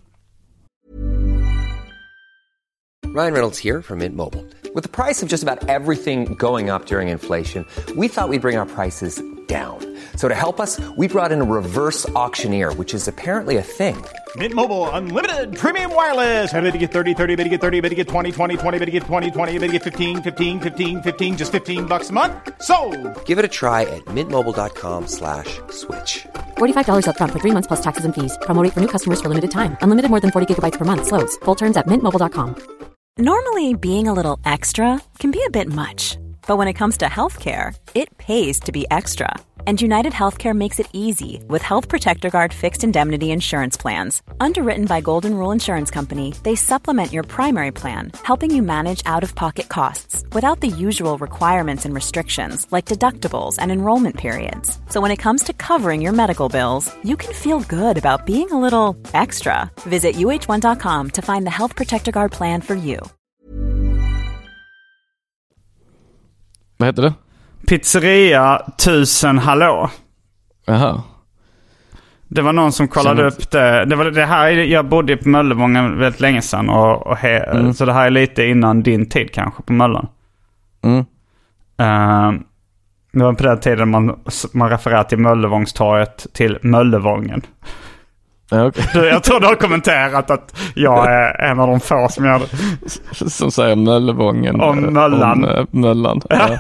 Ryan Reynolds here from Mint Mobile. With the price of just about everything going up during inflation, we thought we'd bring our prices down. So to help us, we brought in a reverse auctioneer, which is apparently a thing. Mint Mobile Unlimited Premium Wireless. How to get 30, 30, how to get 30, how to get 20, 20, 20, how to get 20, 20, how to get 15, 15, 15, 15, just $15 a month? Sold! Give it a try at mintmobile.com/switch. $45 up front for 3 months plus taxes and fees. Promo rate for new customers for limited time. Unlimited more than 40 gigabytes per month. Slows full terms at mintmobile.com. Normally, being a little extra can be a bit much. But when it comes to healthcare, it pays to be extra. And United Healthcare makes it easy with Health Protector Guard fixed indemnity insurance plans. Underwritten by Golden Rule Insurance Company, they supplement your primary plan, helping you manage out-of-pocket costs without the usual requirements and restrictions like deductibles and enrollment periods. So when it comes to covering your medical bills, you can feel good about being a little extra. Visit uh1.com to find the Health Protector Guard plan for you. Vad heter det? Pizzeria 1000 Hallå. Jaha. Det var någon som kollade upp det. Det var det här, jag bodde på Möllevången väldigt länge sedan. Så det här är lite innan din tid kanske på Möllan. Det var på den tiden man refererar till Möllevångstorget till Möllevången. Okay. Jag tror du har kommenterat att jag är en av de få som gör det. Som säger Möllevången. Om Möllan. Om Möllan. Ja.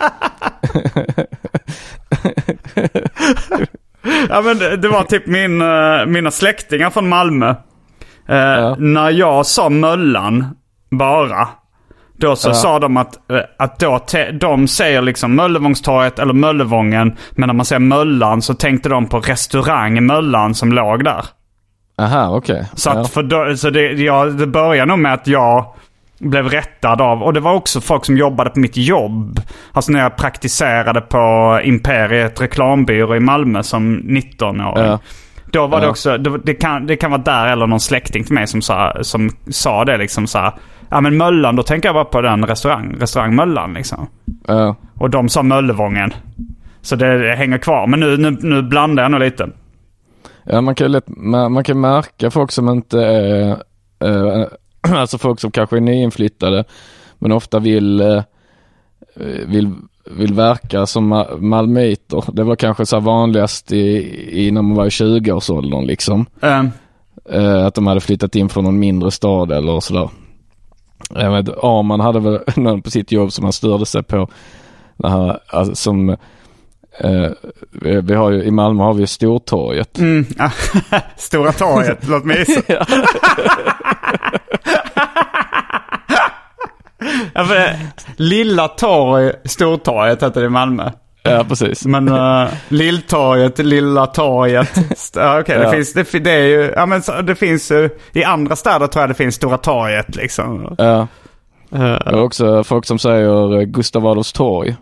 Ja, men det var typ mina släktingar från Malmö. När jag sa Möllan bara, då så sa de att då de säger liksom Möllevångstorget eller Möllevången, men när man säger Möllan så tänkte de på restaurang Möllan som låg där. Aha, okej. Så att det började nog med att jag blev rättad av, och det var också folk som jobbade på mitt jobb. Alltså när jag praktiserade på Imperiet reklambyrå i Malmö som 19-åring. Ja. Då var det också, det kan vara där eller någon släkting till mig som sa det liksom så här, ja men Möllan, då tänker jag bara på den restaurang Möllan liksom. Ja. Och de sa Möllevången. Så det hänger kvar, men nu blandar jag nog lite. Ja, man kan märka folk som inte är alltså folk som kanske är nyinflyttade men ofta vill verka som malmöiter. Det var kanske så vanligast när man var i 20-årsåldern liksom. Att de hade flyttat in från någon mindre stad eller sådär. Man hade väl någon på sitt jobb som han störde sig på. Alltså, som vi har ju, i Malmö har vi Stortorget. Stora torget, låt mig gissa. Ja, för Lilla torg, Stortorget heter det i Malmö. Ja, precis. Men Lilltorget, Lilla torget. Okej, det är ju, ja men det finns i andra städer tror jag det finns Stora torget liksom. Ja. Det är också folk som säger Gustav Adolfs torg.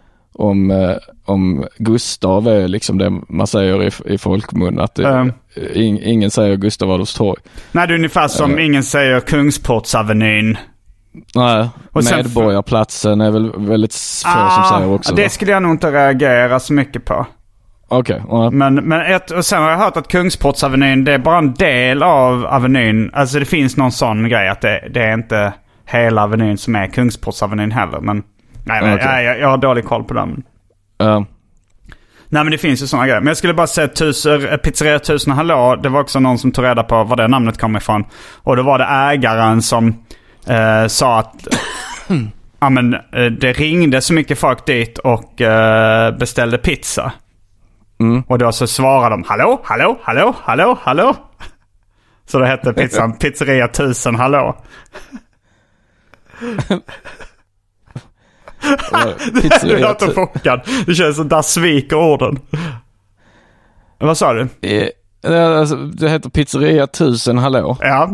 Om Gustav är liksom det man säger i folkmun, att ingen säger Gustav Adolfs torg. Nej, det är ungefär som ingen säger Kungsportsavenyn. Nej, och Medborgarplatsen är väl väldigt få som säger också. Det skulle jag nog inte reagera så mycket på. Okej. Men och sen har jag hört att Kungsportsavenyn, det är bara en del av avenyn. Alltså det finns någon sån grej att det är inte hela avenyn som är Kungsportsavenyn heller, men nej, jag har dålig koll på dem. Nej, men det finns ju såna grejer. Men jag skulle bara säga Pizzeria 1000 Hallå. Det var också någon som tog reda på var det namnet kom ifrån. Och då var det ägaren som sa det ringde så mycket folk dit och beställde pizza. Och då så svarade de hallå, hallå, hallå, hallå, hallå. Så det hette pizzan Pizzeria 1000 hallå. Du låter chockad. Det känns som där sviker orden. Vad sa du? Det heter Pizzeria 1000 hallå. Ja.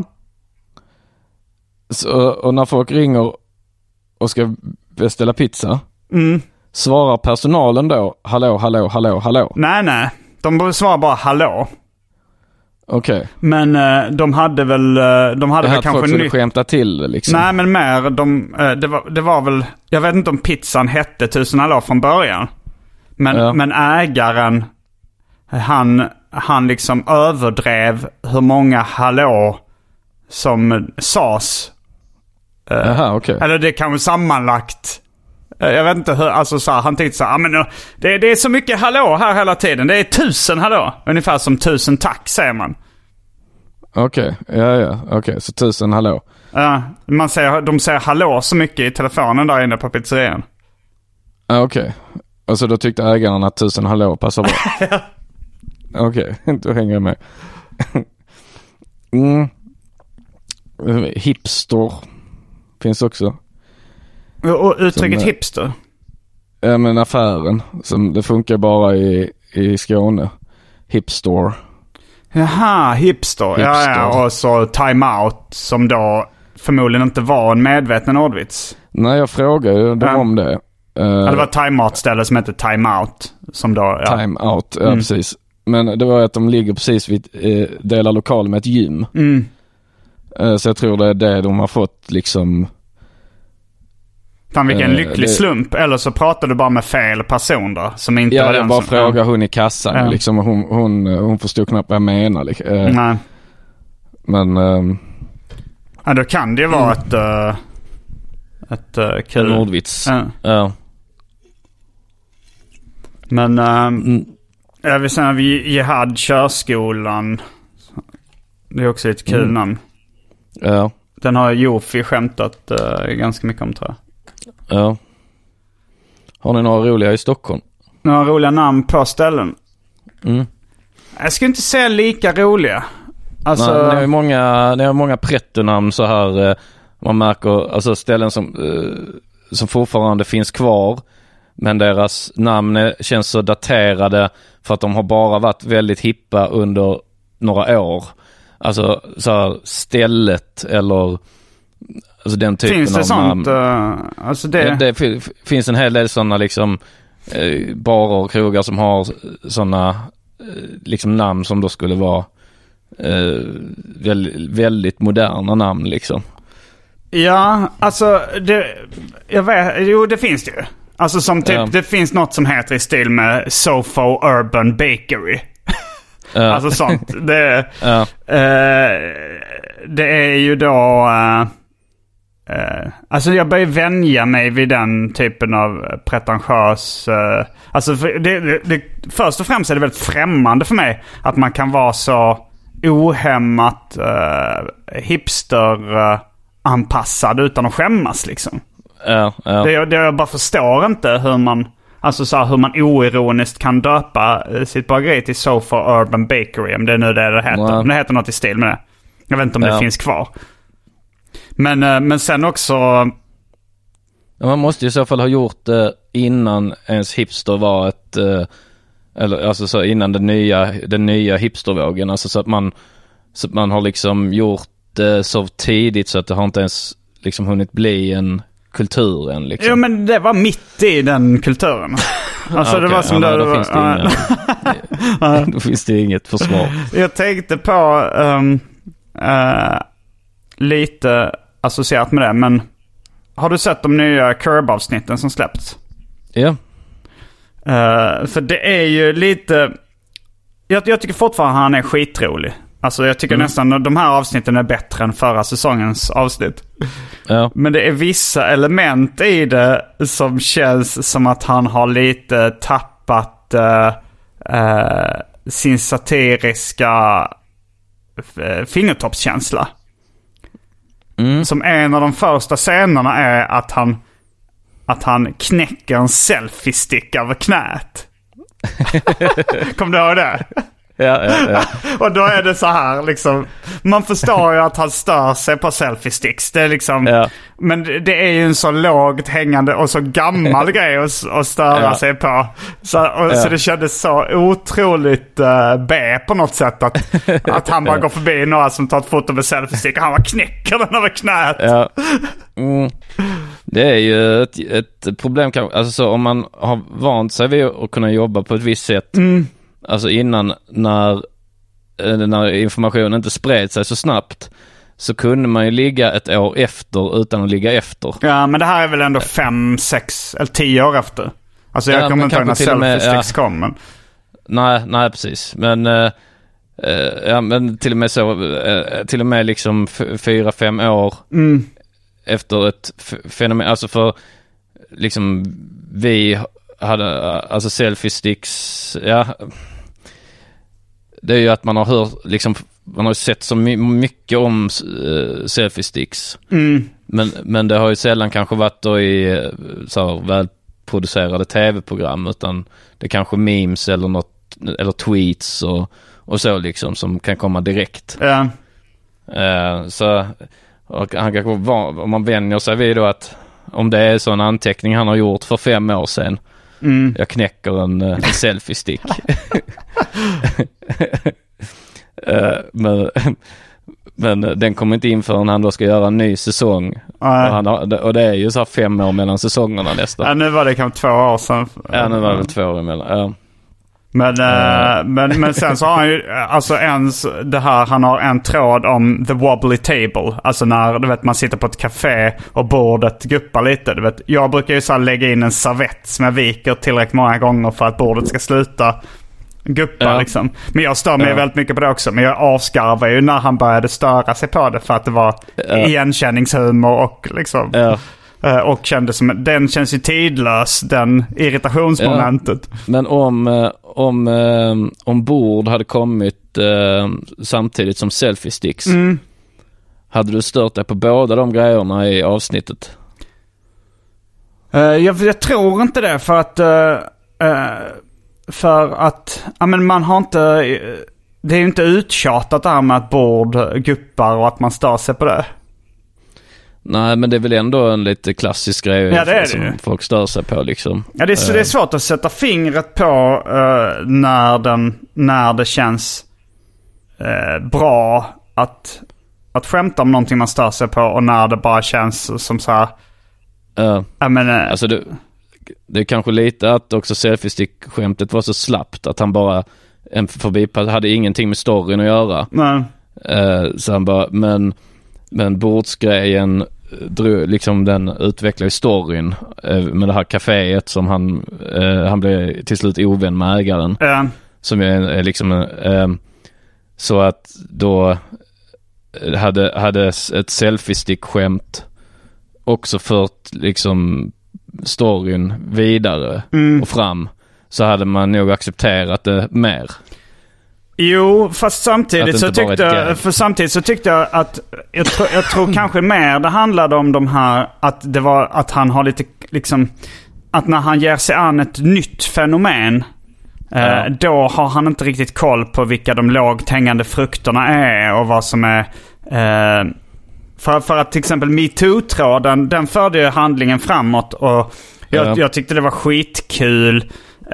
Så, och när folk ringer och ska beställa pizza, svarar personalen då hallå, hallå, hallå, hallå? Nej. De svarar bara hallå. Okej. Men de hade väl kanske folk skulle skämta till liksom. Nej, men mer det var väl, jag vet inte om pizzan hette 1000 hallå från början. Men ägaren han liksom överdrev hur många hallå som sas. Aha, okay. Eller det kan vara sammanlagt. Jag vet inte hur, alltså så här, han tänkte så här, men det är så mycket hallå här hela tiden. Det är 1000 hallå. Ungefär som 1000 tack säger man. Okej, okej, så 1000 hallå. Ja, de säger hallå så mycket i telefonen där inne på pizzerian. Okej. Och så då tyckte ägaren att 1000 hallå passar bra. Okej, då hänger jag med. Hipster finns också. Och uttrycket hipster? Ja, men affären. Det funkar bara i Skåne. Hipster. Jaha, hipster. Ja, och så time out som då förmodligen inte var en medveten ordvits. Nej, jag frågade ju dem om det. Det var time out ställe som heter time out. Som då, ja. Time out, ja precis. Men det var att de ligger precis vid delar lokal med ett gym. Så jag tror det är det de har fått liksom. Fan, vilken lycklig slump. Eller så pratar du bara med fel person då, som inte var den jag bara som frågar hon i kassan liksom, hon förstod knappt vad jag menar liksom. Nej. Men då kan det vara ett kul ordvits. Ja. Men jag vill säga Jihad körskolan. Det är också ett kul namn. Ja. Den har Jofi skämtat ganska mycket om, tror jag. Ja. Har ni några roliga i Stockholm? Några roliga namn på ställen? Jag skulle inte säga lika roliga. Alltså, nej, det är många prettonamn så här. Man märker alltså ställen som fortfarande finns kvar. Men deras namn känns så daterade för att de har bara varit väldigt hippa under några år. Alltså så här, stället eller alltså den typen finns det av sånt? Alltså det finns en hel del sådana liksom barer och krogar som har sådana liksom namn som då skulle vara väldigt moderna namn liksom. Ja, alltså jag vet, det finns det ju. Alltså som typ, det finns något som heter i stil med Sofo Urban Bakery. Alltså sånt. Det är ju då alltså jag börjar vänja mig vid den typen av pretentiös alltså först och främst är det väldigt främmande för mig att man kan vara så ohämmat hipster anpassad utan att skämmas liksom. Jag bara förstår inte hur man, alltså så här, hur man oironiskt kan döpa sitt bageri till Sofo Urban Bakery, om det är nu det heter. Men det heter något i stil med det. Jag vet inte om det finns kvar. Men sen också man måste ju i så fall ha gjort det innan ens hipster var ett eller alltså så innan den nya hipstervågen, alltså så att man har liksom gjort det så tidigt så att det har inte ens liksom hunnit bli en kultur än liksom. Jo, men det var mitt i den kulturen. Alltså det var som då finns det inget försvar. Jag tänkte på lite associerat med det, men har du sett de nya Curb-avsnitten som släppts? Ja. För det är ju lite, jag tycker fortfarande han är skitrolig. Alltså jag tycker nästan att de här avsnitten är bättre än förra säsongens avsnitt. Ja. Men det är vissa element i det som känns som att han har lite tappat sin satiriska fingertoppskänsla. Som en av de första scenerna är att han att han knäcker en selfie-stick över knät. Kommer du ihåg det? Ja. Och då är det så här liksom, man förstår ju att han stör sig på selfie-sticks. Det är liksom, men det är ju en så lågt hängande och så gammal grej att störa sig på. Så det kändes så otroligt B på något sätt att han bara går förbi några som tar ett foto med selfie-stick och han bara knäcker den över knät. Ja. Det är ju ett problem kanske, alltså så, om man har vant sig vid att kunna jobba på ett visst sätt. Alltså innan när informationen inte spred sig så snabbt, så kunde man ju ligga ett år efter utan att ligga efter. Ja, men det här är väl ändå 5, 6 eller 10 år efter. Alltså jag kommer inte ihåg när selfie-sticks kom. Men... Nej, precis. Men men till och med så, till och med liksom 4-5 år efter ett fenomen. Alltså för liksom vi hade, alltså selfie-sticks, det är ju att man har hört liksom, man har sett så mycket om selfie-sticks. Men det har ju sällan kanske varit då i så välproducerade tv-program, utan det är kanske memes eller något, eller tweets och så liksom, som kan komma direkt. Så och han kanske om man vänjer sig vid då att om det är så en anteckning han har gjort för 5 år sedan, jag knäcker en selfie-stick. Men den kommer inte in förrän han då ska göra en ny säsong. Och det är ju så här 5 år mellan säsongerna nästan. Ja, nu var det kanske 2 år sedan. Ja, nu var det väl 2 år emellan. Men sen så har han ju alltså det här, han har en tråd om the wobbly table. Alltså när du vet man sitter på ett café och bordet guppar lite, du vet. Jag brukar ju så här lägga in en servett som jag viker tillräckligt många gånger för att bordet ska sluta guppa liksom. Men jag stör mig väldigt mycket på det också. Men jag avskarvar ju när han började störa sig på det, för att det var igenkänningshumor och liksom och kändes som, den känns ju tidlös, den irritationsmomentet. Men om bord hade kommit samtidigt som selfie-sticks, hade du stört dig på båda de grejerna i avsnittet? Jag tror inte det, för att men man har inte, det är ju inte uttjatat det här med att bord guppar och att man stör sig på det. Nej, men det är väl ändå en lite klassisk grej som det. folk stör sig på liksom. Ja, det är svårt att sätta fingret på när det känns bra att skämta om någonting man stör sig på, och när det bara känns som så här. Alltså det är kanske lite att också selfie-stick-skämtet var så slappt att han bara hade ingenting med storyn att göra. Så han bara, men bordsgrejen liksom, den utvecklar ju storyn med det här kaféet som han blev till slut ovän med ägaren. Som är liksom så att då hade ett selfie-stick-skämt också fört liksom storyn vidare och fram, så hade man nog accepterat det mer. Jo, fast samtidigt så tyckte jag att jag tror kanske mer det handlade om de här, att det var att han har lite liksom, att när han ger sig an ett nytt fenomen, då har han inte riktigt koll på vilka de lågt hängande frukterna är och vad som är för att till exempel MeToo-tråden, den förde ju handlingen framåt, och jag tyckte det var skitkul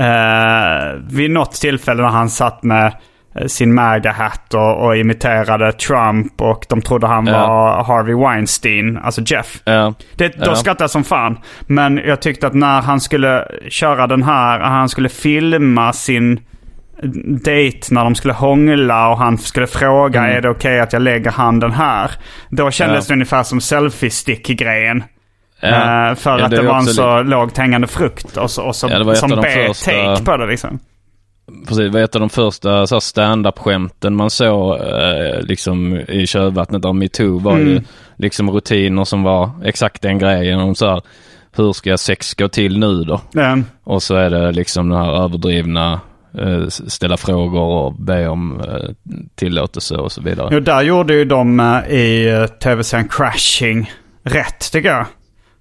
vid något tillfälle när han satt med sin MAGA-hatt och imiterade Trump, och de trodde han var Harvey Weinstein, alltså Jeff. Då skrattade jag som fan. Men jag tyckte att när han skulle köra den här, han skulle filma sin date när de skulle hångla, och han skulle fråga är det okej att jag lägger handen här, då kändes det ungefär som selfie-stick-grejen. För att det var en så lågt hängande frukt och som B-take på det liksom. Precis, det var ett av de första så stand-up-skämten man såg liksom i kölvattnet av MeToo, var ju liksom rutiner som var exakt den grejen om så här, hur ska sex gå till nu då? Och så är det liksom den här överdrivna ställa frågor och be om tillåtelse och så vidare. Jo, där gjorde ju de i tv-serien Crashing rätt, tycker jag.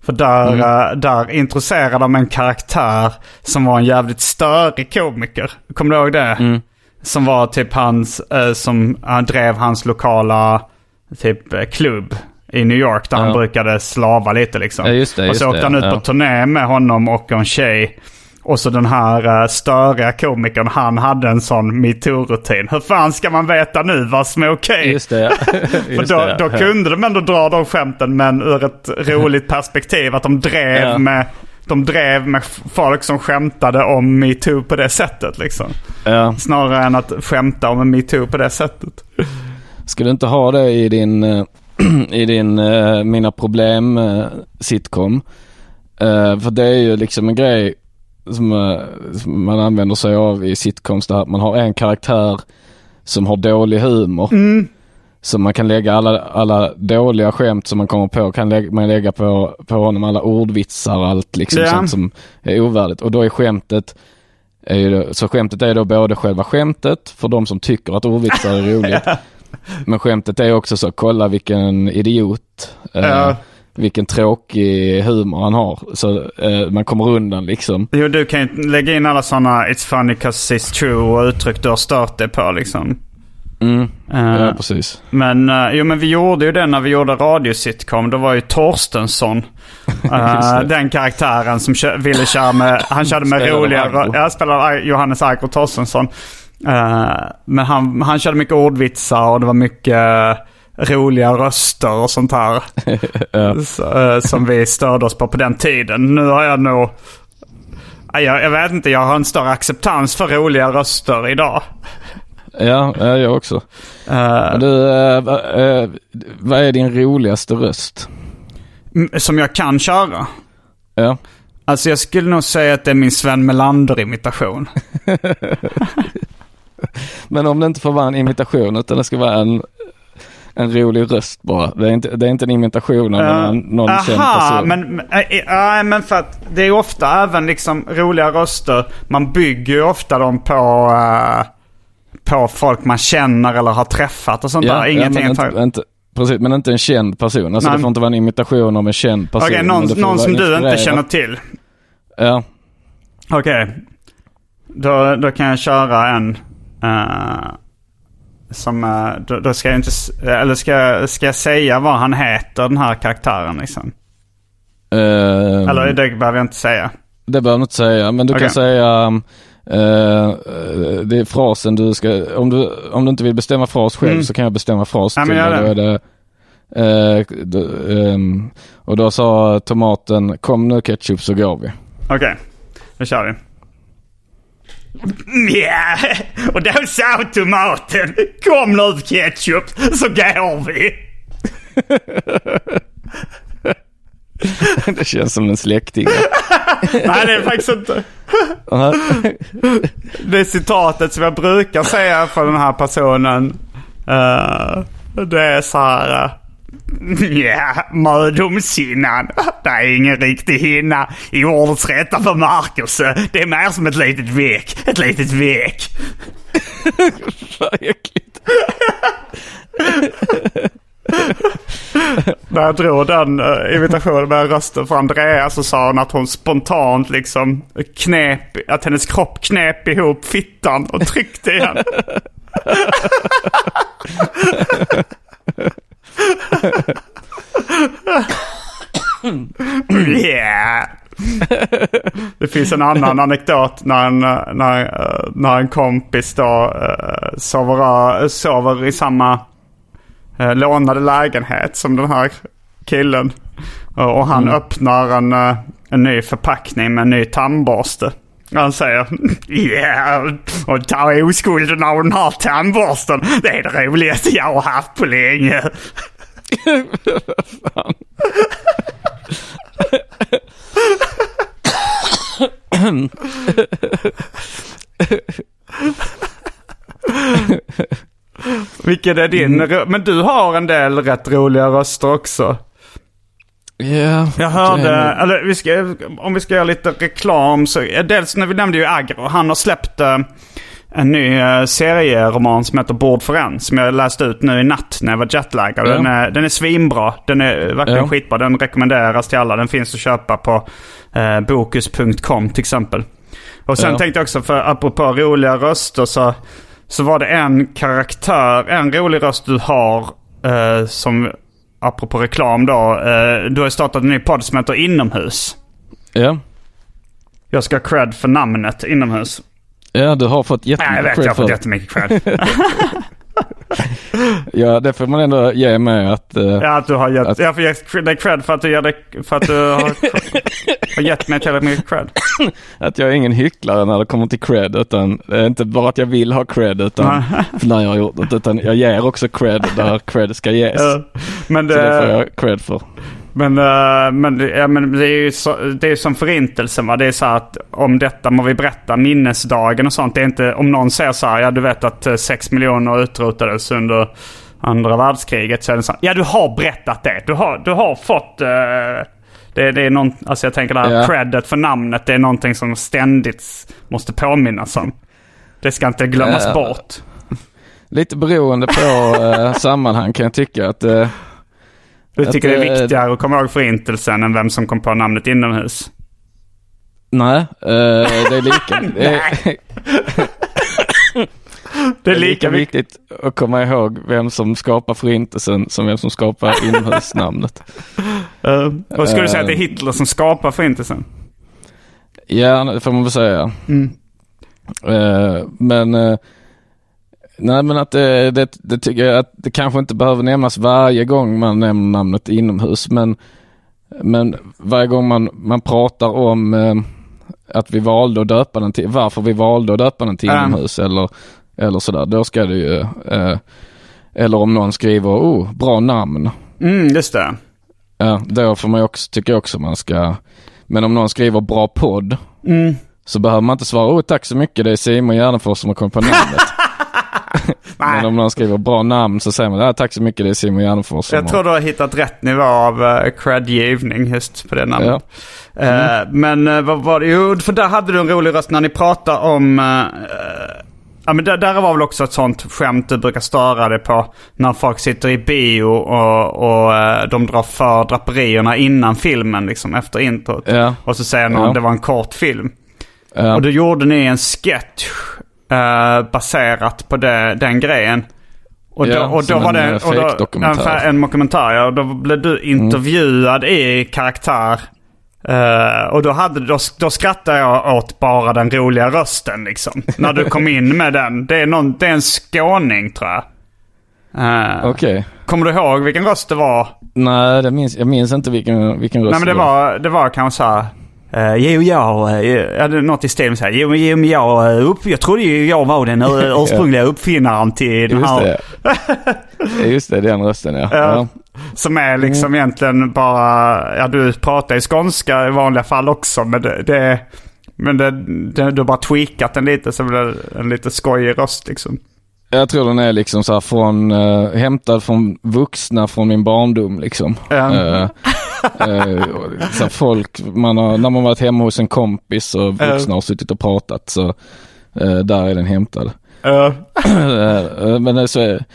För där introducerade de en karaktär som var en jävligt störig komiker. Kommer du ihåg det? Som var typ som drev hans lokala typ klubb i New York där han brukade slava lite liksom. Ja, just det, och så åkte han ut på turné med honom och en tjej. Och så den här störiga komikern, han hade en sån MeToo-rutin. Hur fan ska man veta nu vad som är okej? Just det, ja. För då kunde de ändå dra de skämten, men ur ett roligt perspektiv. Att de drev med folk som skämtade om MeToo på det sättet liksom. Ja. Snarare än att skämta om en MeToo på det sättet. Skulle du inte ha det i din Mina Problem sitcom? För det är ju liksom en grej som man använder sig av i sitcoms, där man har en karaktär som har dålig humor. Så man kan lägga alla dåliga skämt som man kommer på, man lägga på honom, alla ordvitsar, allt liksom sånt som är ovärdigt. Och då är skämtet är då både själva skämtet för de som tycker att ordvitsar är roligt. Men skämtet är också så, kolla vilken idiot, vilken tråkig humor han har. Så man kommer undan liksom. Jo, du kan ju lägga in alla sådana it's funny 'cause it's true och uttryck du har stört det på liksom. Ja, precis. Men vi gjorde ju det när vi gjorde radiositcom. Då var ju Torstensson den karaktären som ville köra med, han körde med roliga, jag spelade Johannes Agro Torstensson. Men han körde mycket ordvitsar och det var mycket roliga röster och sånt här. Som vi störde oss på den tiden. Nu har jag nog jag vet inte, jag har en större acceptans för roliga röster idag. Ja, jag också. Vad är din roligaste röst? Som jag kan köra? Ja. Alltså jag skulle nog säga att det är min Sven Melander-imitation. Men om det inte får vara en imitation utan det ska vara en rolig röst bara. Det är inte en imitation av någon känd person. Men för att det är ofta även liksom roliga röster. Man bygger ju ofta dem på folk man känner eller har träffat och sånt där. Ingenting precis, men inte en känd person. Alltså det får inte vara en imitation av en känd person. Okej, någon som du inte känner till. Ja. Okej. Då kan jag köra en som då ska jag inte, eller ska jag säga vad han heter, den här karaktären liksom. Eller det behöver jag inte säga. Det behöver du inte säga, men du kan säga det är frasen du ska, om du inte vill bestämma fras själv så kan jag bestämma fras till dig. Då är det och då sa tomaten, kom nu ketchup så går vi. Okej, då kör vi. Ja, och då sa tomaten, kom nu ketchup så går vi. Det känns som en släkting. Nej, det är faktiskt inte. Det är citatet som jag brukar säga för den här personen. Det är så här: ja, mödomshinnan. Det är ingen riktig hinna i ordets rätta förmarkelse. Det är mer som ett litet vek. Ett litet vek. Vad äckligt. När jag drog den invitationen med rösten för Andrea så sa hon att hon spontant liksom att hennes kropp knep ihop fittan och tryckte igen. Yeah. Det finns en annan anekdot när en kompis då sover i samma lånade lägenhet som den här killen, och han öppnar en ny förpackning med en ny tandborste. Han säger och ta oskulden av den här tandborsten, det är det roligaste jag har haft på länge. Vilken är din? Men du har en del rätt roliga röster också. Yeah, jag hörde, eller om vi ska göra lite reklam så dels när vi nämnde ju Agro, han har släppt en ny serieroman som heter Bord för en, som jag läste ut nu i natt när jag var jetlaggad. Den är svinbra. Den är verkligen skitbra. Den rekommenderas till alla. Den finns att köpa på bokus.com till exempel. Och sen tänkte jag också, för apropå roliga röster, så var det en rolig röst du har som, apropå reklam då, du har startat en ny podd som heter Inomhus. Ja. Jag ska ha cred för namnet Inomhus. Ja, du har fått jättemycket cred. Jag har fått jättemycket cred. Ja, det får man ändå ge mig att... att du har gett... Jag får ge dig cred för att du har gett mig tillräckligt mycket cred. Att jag är ingen hycklare när det kommer till cred, utan det är inte bara att jag vill ha cred utan när jag har gjort det, utan jag ger också cred där cred ska ges. Men så det får jag cred för. Men det är ju som Förintelsen, va? Det är så att om detta må vi berätta minnesdagen och sånt. Det är inte, om någon säger så här, du vet att 6 miljoner utrotades under andra världskriget, så är det så här, du har berättat det. Du har fått det är någon, alltså jag tänker där credit för namnet, det är någonting som ständigt måste påminnas om. Det ska inte glömmas bort. Lite beroende på sammanhang kan jag tycka att du tycker det är viktigare att komma ihåg Förintelsen än vem som kom på namnet Inomhus? Nej, det är lika. Det är lika viktigt att komma ihåg vem som skapar Förintelsen som vem som skapar Inomhusnamnet. Och skulle du säga att det är Hitler som skapar Förintelsen? Ja, det får man väl säga. Nej, men att det tycker jag att det kanske inte behöver nämnas varje gång man nämner namnet Inomhus, men varje gång man pratar om att vi valde att döpa den till, varför vi valde att döpa den till Inomhus eller sådär, då ska det ju eller om någon skriver bra namn. Just det. Ja, då får man också, tycker jag också man ska, men om någon skriver bra podd så behöver man inte svara tack så mycket, det är Simon Gärdenfors som har kommit på namnet. Men om någon skriver bra namn så säger man tack så mycket, det är Simon Gärdenfors. Jag tror du har hittat rätt nivå av credgivning just på det namnet. Men vad var det? Jo, för där hade du en rolig röst när ni pratade om men där var väl också ett sånt skämt du brukar störa dig på, när folk sitter i bio och de drar för draperierna innan filmen, liksom efter introt. Och så säger någon det var en kort film. Och då gjorde ni en sketch baserat på den grejen. Och då var det en dokumentär, och då blev du intervjuad i karaktär. Och då skrattade jag åt bara den roliga rösten liksom. När du kom in med den. Det är en skåning, tror jag. Okej. Kommer du ihåg vilken röst det var? Nej, jag minns inte vilken röst. Nej, men det var kanske så här. Något i stil med så här. Jag trodde ju jag var den ursprungliga uppfinnaren till den här. Just det, den rösten, ja. Som är liksom egentligen bara, du pratar ju skånska i vanliga fall också, men du har bara tweakat den lite så blir det en lite skojig röst liksom. Jag tror den är liksom så här hämtad från vuxna från min barndom liksom. Så folk, när man varit hemma hos en kompis och vuxna har suttit och pratat, så där är den hämtad. Men så är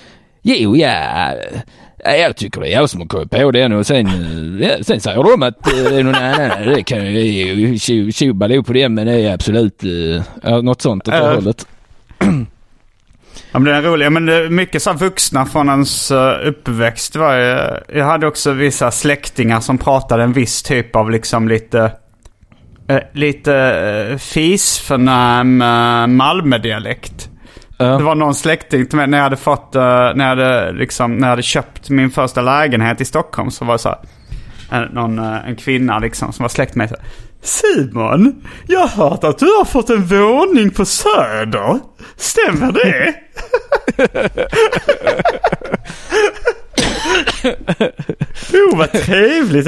jag tycker det är jag som har kommit på det, och sen säger de att någon annan, det kan ju tjubalå på det, men det är absolut något sånt åt hållet. Ja, men det är roligt. Men mycket så vuxna från ens uppväxt var jag hade också vissa släktingar som pratade en viss typ av liksom lite fisförnäm Malmödialekt. Det var någon släkting till mig när jag hade köpt min första lägenhet i Stockholm, så var det så här, en kvinna liksom som var släkt med mig. Simon, jag har hört att du har fått en våning på Söder. Stämmer det? Vad trevligt.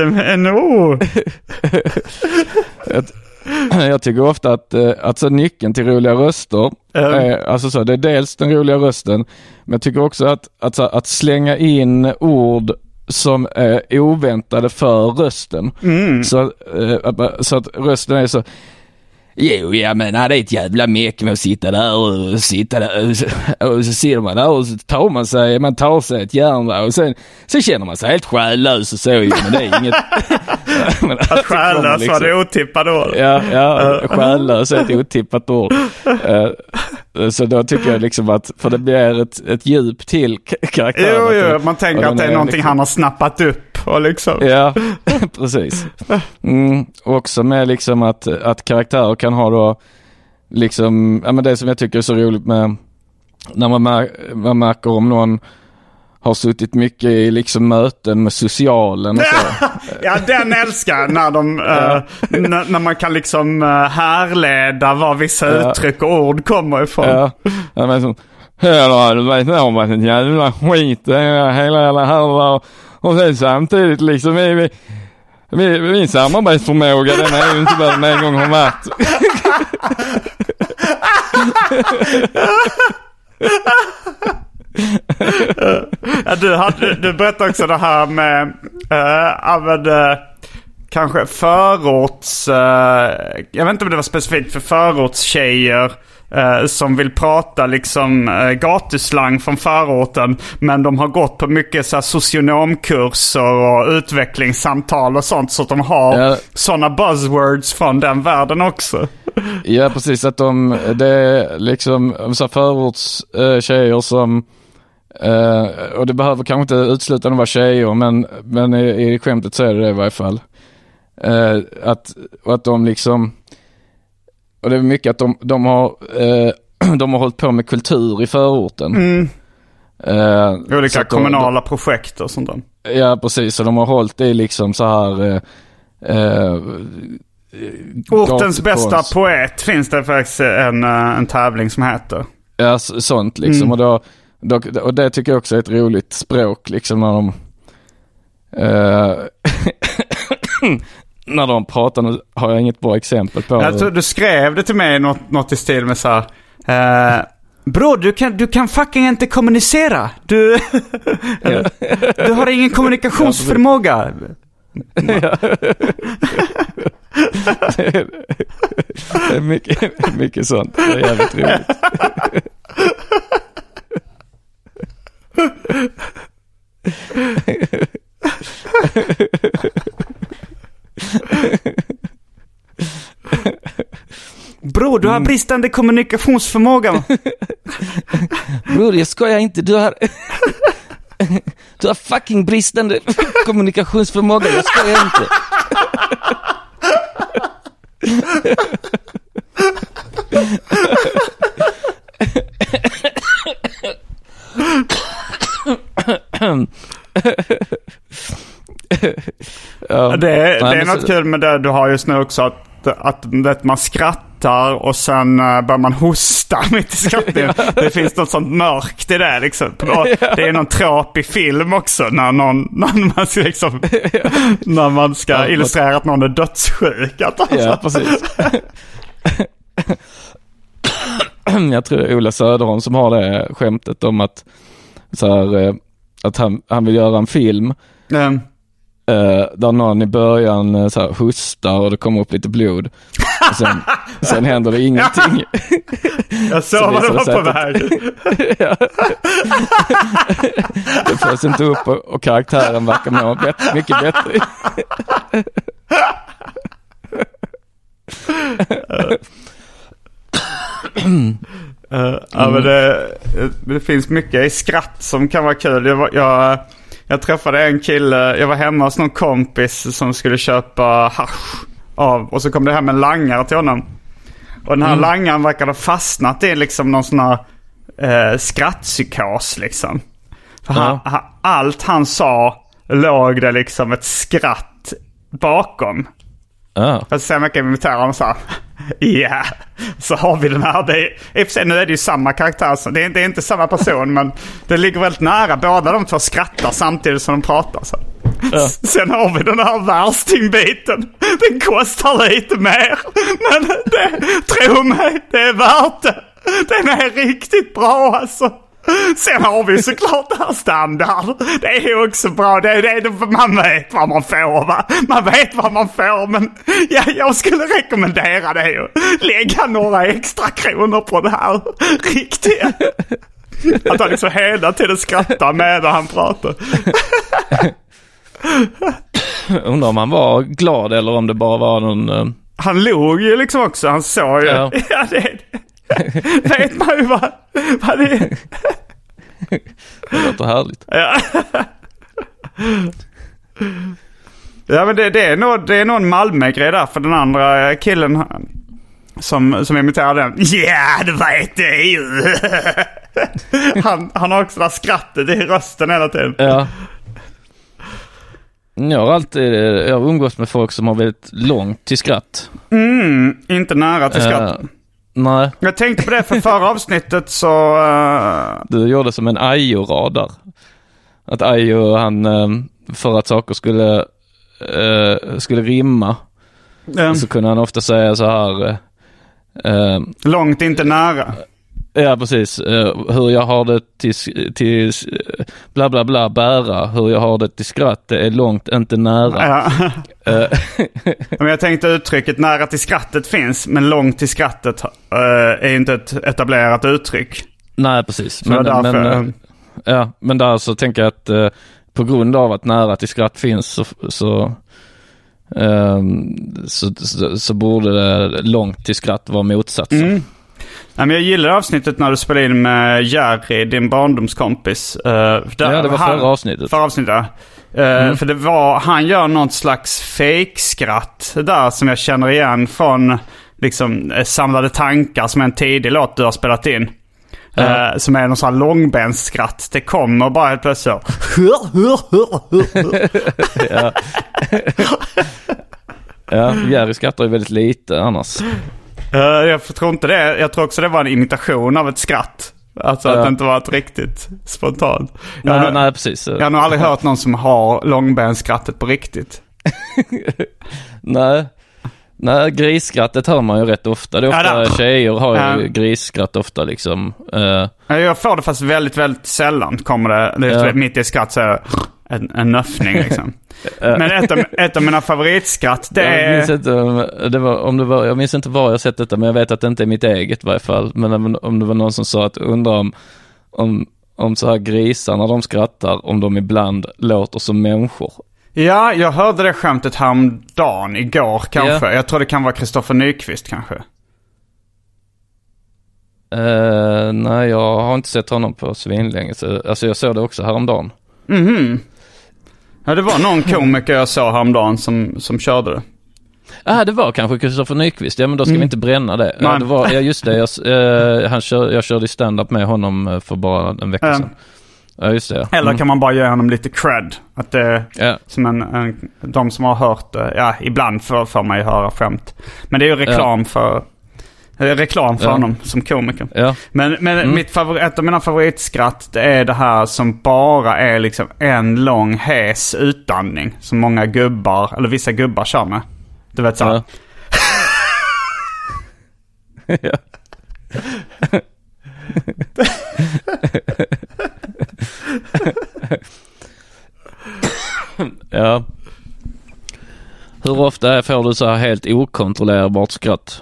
Jag tycker ofta att alltså nyckeln till roliga röster är, alltså så, det är dels den roliga rösten, men jag tycker också att slänga in ord som är oväntade för rösten. Så att rösten är så Jo, jag menar det är ett jävla mek med att sitta där och så sitter man där och så tar sig ett järn där och sen känner man sig helt själlös och så, men det är inget. Att själlös liksom, var det otippat ord. Ja, själlös är ett otippat ord. Så då tycker jag liksom att, för det blir ett djup till karaktären. Jo, man tänker att det är någonting liksom, han har snappat upp och liksom. Ja, precis. Också med liksom att karaktärer kan ha då liksom, ja, men det som jag tycker är så roligt med när man märker om någon har suttit mycket i liksom möten med socialen och så. Ja, den älskar när de när man kan liksom härleda var vissa uttryck och ord kommer ifrån. Ja, men som hela du vet om att en jävla skit hela här och sen samtidigt liksom min samarbetsförmåga den är ju inte bara med en gång har varit. Du berättade också det här med kanske förorts jag vet inte om det var specifikt för förortstjejer som vill prata liksom gatuslang från förorten, men de har gått på mycket så här socionomkurser och utvecklingssamtal och sånt, så att de har såna buzzwords från den världen också. Ja, precis, att det är liksom så förortstjejer som och det behöver kanske inte uteslutande vara tjejer, men i skämtet så är det i varje fall att de liksom, och det är mycket att de har hållit på med kultur i förorten. Olika kommunala projekt och sånt där. Ja, precis, så de har hållit det liksom så här ortens bästa poet finns det faktiskt en tävling som heter. Ja, sånt liksom. Och det tycker jag också är ett roligt språk liksom när de när de pratar. Nu har jag inget bra exempel på. Jag tror du skrev det till mig något i stil med så här bro, du kan fucking inte kommunicera. Du har ingen kommunikationsförmåga. Ja. Det är mycket sånt. Det är jävligt roligt. Bro, du har bristande kommunikationsförmåga. Bror, jag skojar inte. Du har fucking bristande kommunikationsförmåga. Jag skojar inte. Det är något kul med det du har just nu också, att man skrattar och sen börjar man hosta mitt i skratten. Det finns något sånt mörkt i det liksom. Det är någon trop i film också när man ska illustrera att någon är dödssjuk. Ja, precis. Jag tror det är Ola Söderholm som har det skämtet om att så här, att han vill göra en film där någon i början så här hostar och det kommer upp lite blod och sen händer det ingenting. Jag såg vad det var på väg. Det förs inte upp och karaktären verkar må mycket bättre. Ja, men det finns mycket i skratt som kan vara kul. Jag träffade en kille, jag var hemma hos någon kompis som skulle köpa hasch av, och så kom det hem en langare till honom. Och den här langaren verkade ha fastnat i liksom någon sån här skrattpsykos liksom. För allt han sa låg det liksom ett skratt bakom. Jag ser mycket imitera honom så här. Ja, så har vi den här. I och för sig nu är det ju samma karaktär, så det är inte samma person, men det ligger väldigt nära. Båda de två skrattar samtidigt som de pratar så. Sen har vi den här värstingbiten. Den kostar lite mer, men tro mig, det är värt det. Den är riktigt bra alltså. Sen har vi såklart det här standard. Det är ju också bra. Man vet vad man får, va? Man vet vad man får, men jag skulle rekommendera det ju. Lägga några extra kronor på det här. Riktigt. Att han liksom hela tiden skrattar med när han pratar. Undrar om han var glad eller om det bara var någon... Han låg ju liksom också. Han såg ju. Ja. Ja, vet man ju vad det är. Det låter härligt. Ja. Ja, men det är nog en Malmö-grej där. För den andra killen som imiterar den. Ja, det vet det ju. Han har också det där skrattet i rösten hela tiden. Ja. Jag har umgått med folk som har väldigt långt till skratt. Inte nära till skratt. Nej. Jag tänkte på det för förra avsnittet så... Du gjorde som en Ayo-radar. Att Ayo, han för att saker skulle rimma så kunde han ofta säga så här... långt, inte nära. Ja, precis. Hur jag har det till bla bla bla bära. Hur jag har det till skratt, det är långt, inte nära. Ja. Men jag tänkte uttrycket nära till skrattet finns, men långt till skrattet är inte ett etablerat uttryck. Nej, precis. Men där så tänker jag att på grund av att nära till skratt finns så borde det långt till skratt vara motsatsen. Ja, men jag gillar avsnittet när du spelade in med Jerry, din barndomskompis. Det var förra avsnittet. För han gör något slags fake-skratt där som jag känner igen från liksom Samlade tankar, som är en tidig låt du har spelat in. Som är någon sån här långbensskratt. Det kommer bara helt plötsligt. Ja, Jerry skrattar ju väldigt lite annars. Jag tror inte det. Jag tror också det var en imitation av ett skratt. Alltså att det inte var ett riktigt spontant. Nej, precis. Jag har nog aldrig hört någon som har långbenskrattet på riktigt. Nej, grisskrattet hör man ju rätt ofta. Det är ofta tjejer har ju grisskratt ofta liksom. Jag får det fast väldigt, väldigt sällan. Kommer det mitt i skratt så är en nöffning liksom. Men ett av mina favoritskratt det är... Jag minns inte var jag sett detta, men jag vet att det inte är mitt eget i varje fall. Men om det var någon som sa att undrar om så här grisar när de skrattar, om de ibland låter som människor. Ja, jag hörde det skämtet häromdagen, igår kanske. Jag tror det kan vara Kristoffer Nyqvist kanske. Nej, jag har inte sett honom på svinlänge. Alltså jag såg det också häromdagen. Ja, det var någon komiker jag såg häromdagen som körde det. Det var kanske Kristoffer Nyqvist. Ja, men då ska vi inte bränna det. Det var, just det. Jag körde stand-up med honom för bara en vecka sedan. Ja, just det. Eller kan man bara ge honom lite cred. Att det som de som har hört det, ibland får man ju höra skämt. Men det är ju reklam för honom som komiker. Ja. Men ett av mina favoritskratt det är det här som bara är liksom en lång hes utandning som många gubbar, eller vissa gubbar kör med. Du vet så. Ja. Ja. Hur ofta får du så här helt okontrollerbart skratt?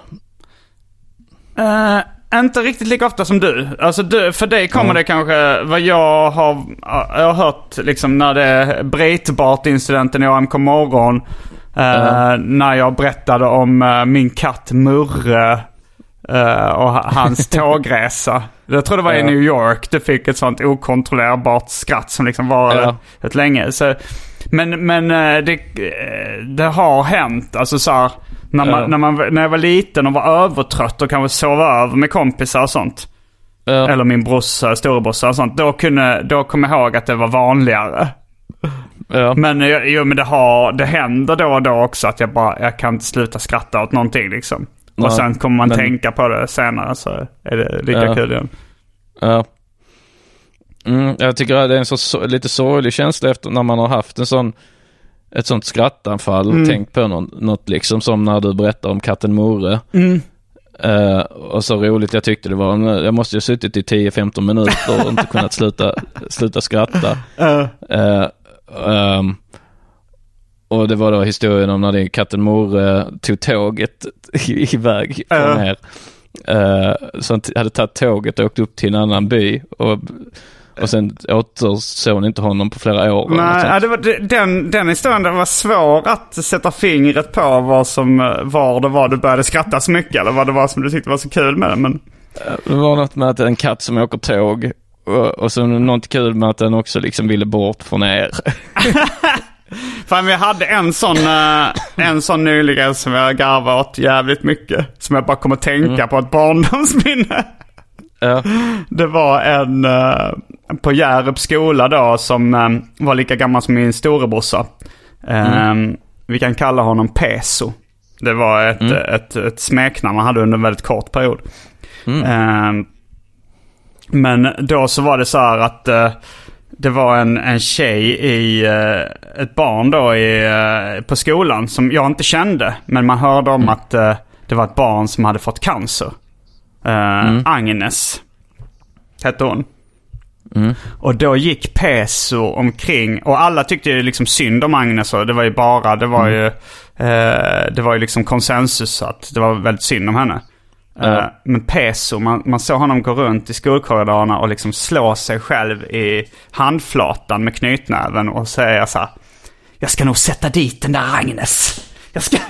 Inte riktigt lika ofta som du. Alltså för dig kommer det kanske vad jag har hört liksom när det är Breitbart-incidenten i AMK morgon. När jag berättade om min katt Murre och hans tågresa. Jag tror det var i New York. Du fick ett sånt okontrollerbart skratt som liksom var ett länge. Så, men det har hänt. Alltså så här, när jag var liten och var övertrött och kanske sova över med kompisar och sånt. Eller min storebrorsa och sånt. Då kom jag ihåg att det var vanligare. Men det händer då och då också att jag kan inte sluta skratta åt någonting liksom. Och sen kommer man tänka på det senare, så är det lika kul igen. Ja. Jag tycker att det är en lite sorglig känsla efter när man har haft ett sånt skrattanfall och tänkt på något liksom, som när du berättar om katten Murre. Och så roligt jag tyckte det var. Jag måste ju ha suttit i 10-15 minuter och inte kunnat sluta skratta. Och det var då historien om när din katten Mor tog tåget iväg från här. Så han hade tagit tåget och åkt upp till en annan by och sen återsåg hon inte honom på flera år. Nej, det var den historien, det var svår att sätta fingret på var du började skratta så mycket, eller vad det var som du tyckte var så kul med det. Men det var något med att en katt som åker tåg och så något kul med att den också liksom ville bort från er. Fan, vi hade en sån nyligen som jag garvade åt jävligt mycket, som jag bara kommer att tänka på ett barndomsminne. Ja. Det var en på Hjärups skola då som var lika gammal som min storebrorsa. Vi kan kalla honom Peso. Det var ett smeknamn man hade under en väldigt kort period. Men då så var det så här att det var en tjej ett barn då på skolan som jag inte kände, men man hörde om att det var ett barn som hade fått cancer. Agnes hette hon. Och då gick Peso omkring och alla tyckte ju liksom synd om Agnes, och det var ju liksom konsensus att det var väldigt synd om henne. Men Peso, man såg honom gå runt i skolkorridorerna och liksom slå sig själv i handflatan med knytnäven och säga så här: jag ska nog sätta dit den där Agnes. Jag ska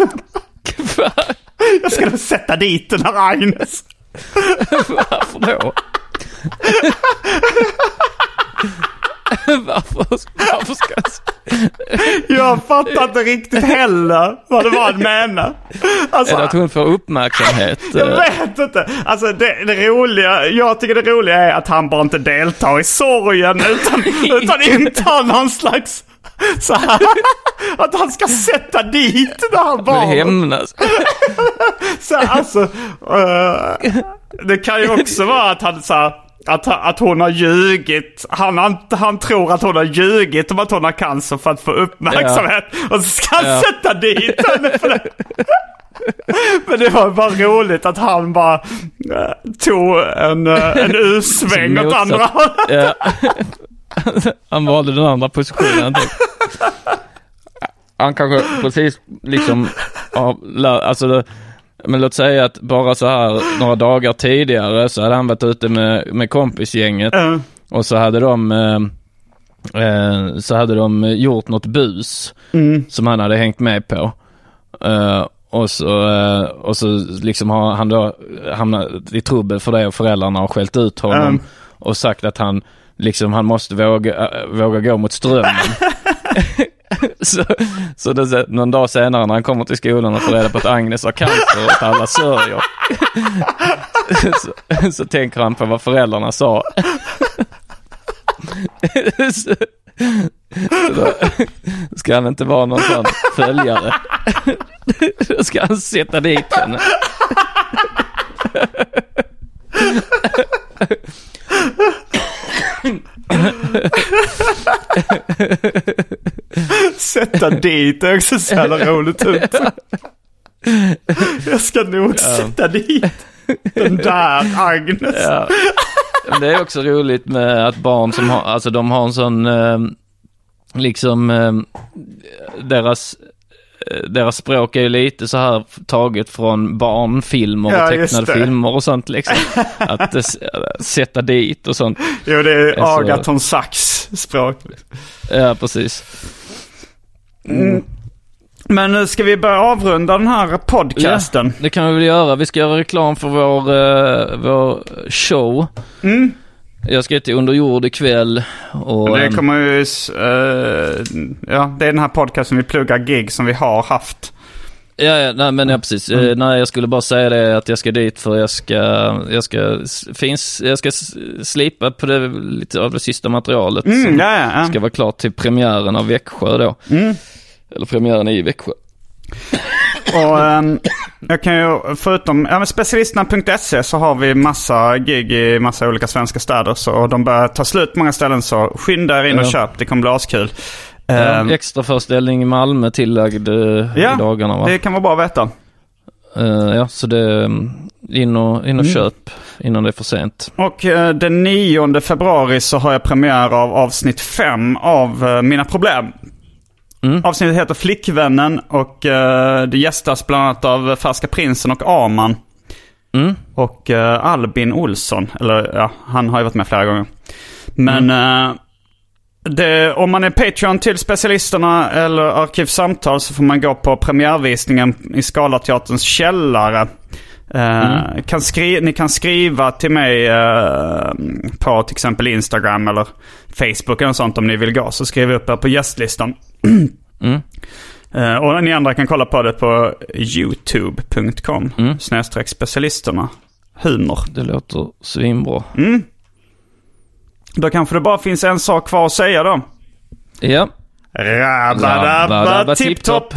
nog sätta dit den där Agnes. Varför då? Varför ska jag fattar inte riktigt heller vad det var han menade. Alltså, är det att hon får uppmärksamhet? Jag vet inte. Alltså det roliga, jag tycker det roliga är att han bara inte deltar i sorgen utan intar någon slags så här, att han ska sätta dit det här barnet. Hämnas. Så alltså det kan ju också vara att han så här, att hon har ljugit. Han tror att hon har ljugit om att hon har cancer för att få uppmärksamhet. Ja. Och så ska han sätta dit henne för det. Men det var bara roligt att han bara tog en U-sväng åt andra. Ja. Han valde den andra positionen. Han kanske precis liksom alltså men låt säga att bara så här några dagar tidigare så hade han varit ute med kompisgänget och så hade de gjort något bus som han hade hängt med på. Och så liksom har han då hamnat i trubbel för det och föräldrarna har skällt ut honom och sagt att han måste våga gå mot strömmen. Så det, någon dag senare när han kommer till skolan och får reda på att Agnes har cancer och att alla sörjer så tänker han på vad föräldrarna sa. Så då ska han inte vara någon sån följare. Då ska han sätta dit henne. Sätta dit, det är också så jävla roligt ut. Jag ska nog sätta dit den där Agnes. Ja. Men det är också roligt med att barn som har, alltså de har en sån deras språk är ju lite så här taget från barnfilmer och tecknade filmer och sånt liksom. Att sätta dit och sånt. Jo, det är Agathon Sachs språk. Ja, precis. Men nu ska vi börja avrunda den här podcasten. Ja, det kan vi väl göra. Vi ska göra reklam för vår show. Jag ska till Under jord ikväll. Och det kommer ju det är den här podcasten vi pluggar gig som vi har haft. Ja, precis. Nej, jag skulle bara säga det att jag ska dit för jag ska slipa på det lite av det sista materialet som ska vara klart till premiären av Växjö då. Eller premiären i Växjö. Och jag kan ju förutom specialisterna.se så har vi massa gig i massa olika svenska städer, så de börjar ta slut på många ställen, så skynda er in och köp, det kommer bli askul. Extra förställning i Malmö tillagd i dagarna, va? Det kan vara bra att veta. Ja, så det in och köp innan det är för sent. Och den 9 februari så har jag premiär av avsnitt 5 av Mina problem. Avsnittet heter Flickvännen och det gästas bland annat av Färska Prinsen och Arman. Och Albin Olsson, eller ja, han har ju varit med flera gånger. Men om man är Patreon till specialisterna eller Arkivsamtal så får man gå på premiärvisningen i Scalateaterns källare. Ni kan skriva till mig på till exempel Instagram eller Facebook eller sånt om ni vill gå, så skriv upp er på gästlistan. Och ni andra kan kolla på det på youtube.com/specialisterna. Humor. Det låter svinbra. Då kanske det bara finns en sak kvar att säga då. Ja. Rabba tipptopp.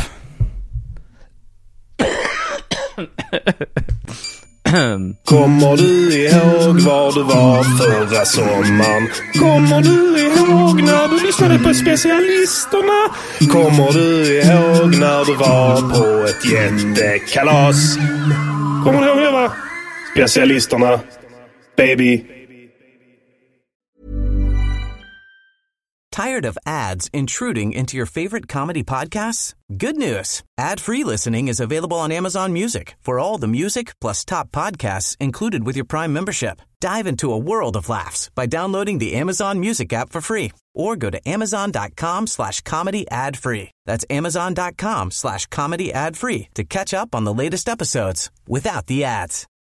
Kommer du ihåg var du var förra sommaren? Kommer du ihåg när du lyssnade på specialisterna? Kommer du ihåg när du var på ett jättekalas? Kommer du ihåg det, va? Specialisterna, baby. Tired of ads intruding into your favorite comedy podcasts? Good news. Ad-free listening is available on Amazon Music for all the music plus top podcasts included with your Prime membership. Dive into a world of laughs by downloading the Amazon Music app for free or go to amazon.com/comedy ad-free. That's amazon.com/comedy ad-free to catch up on the latest episodes without the ads.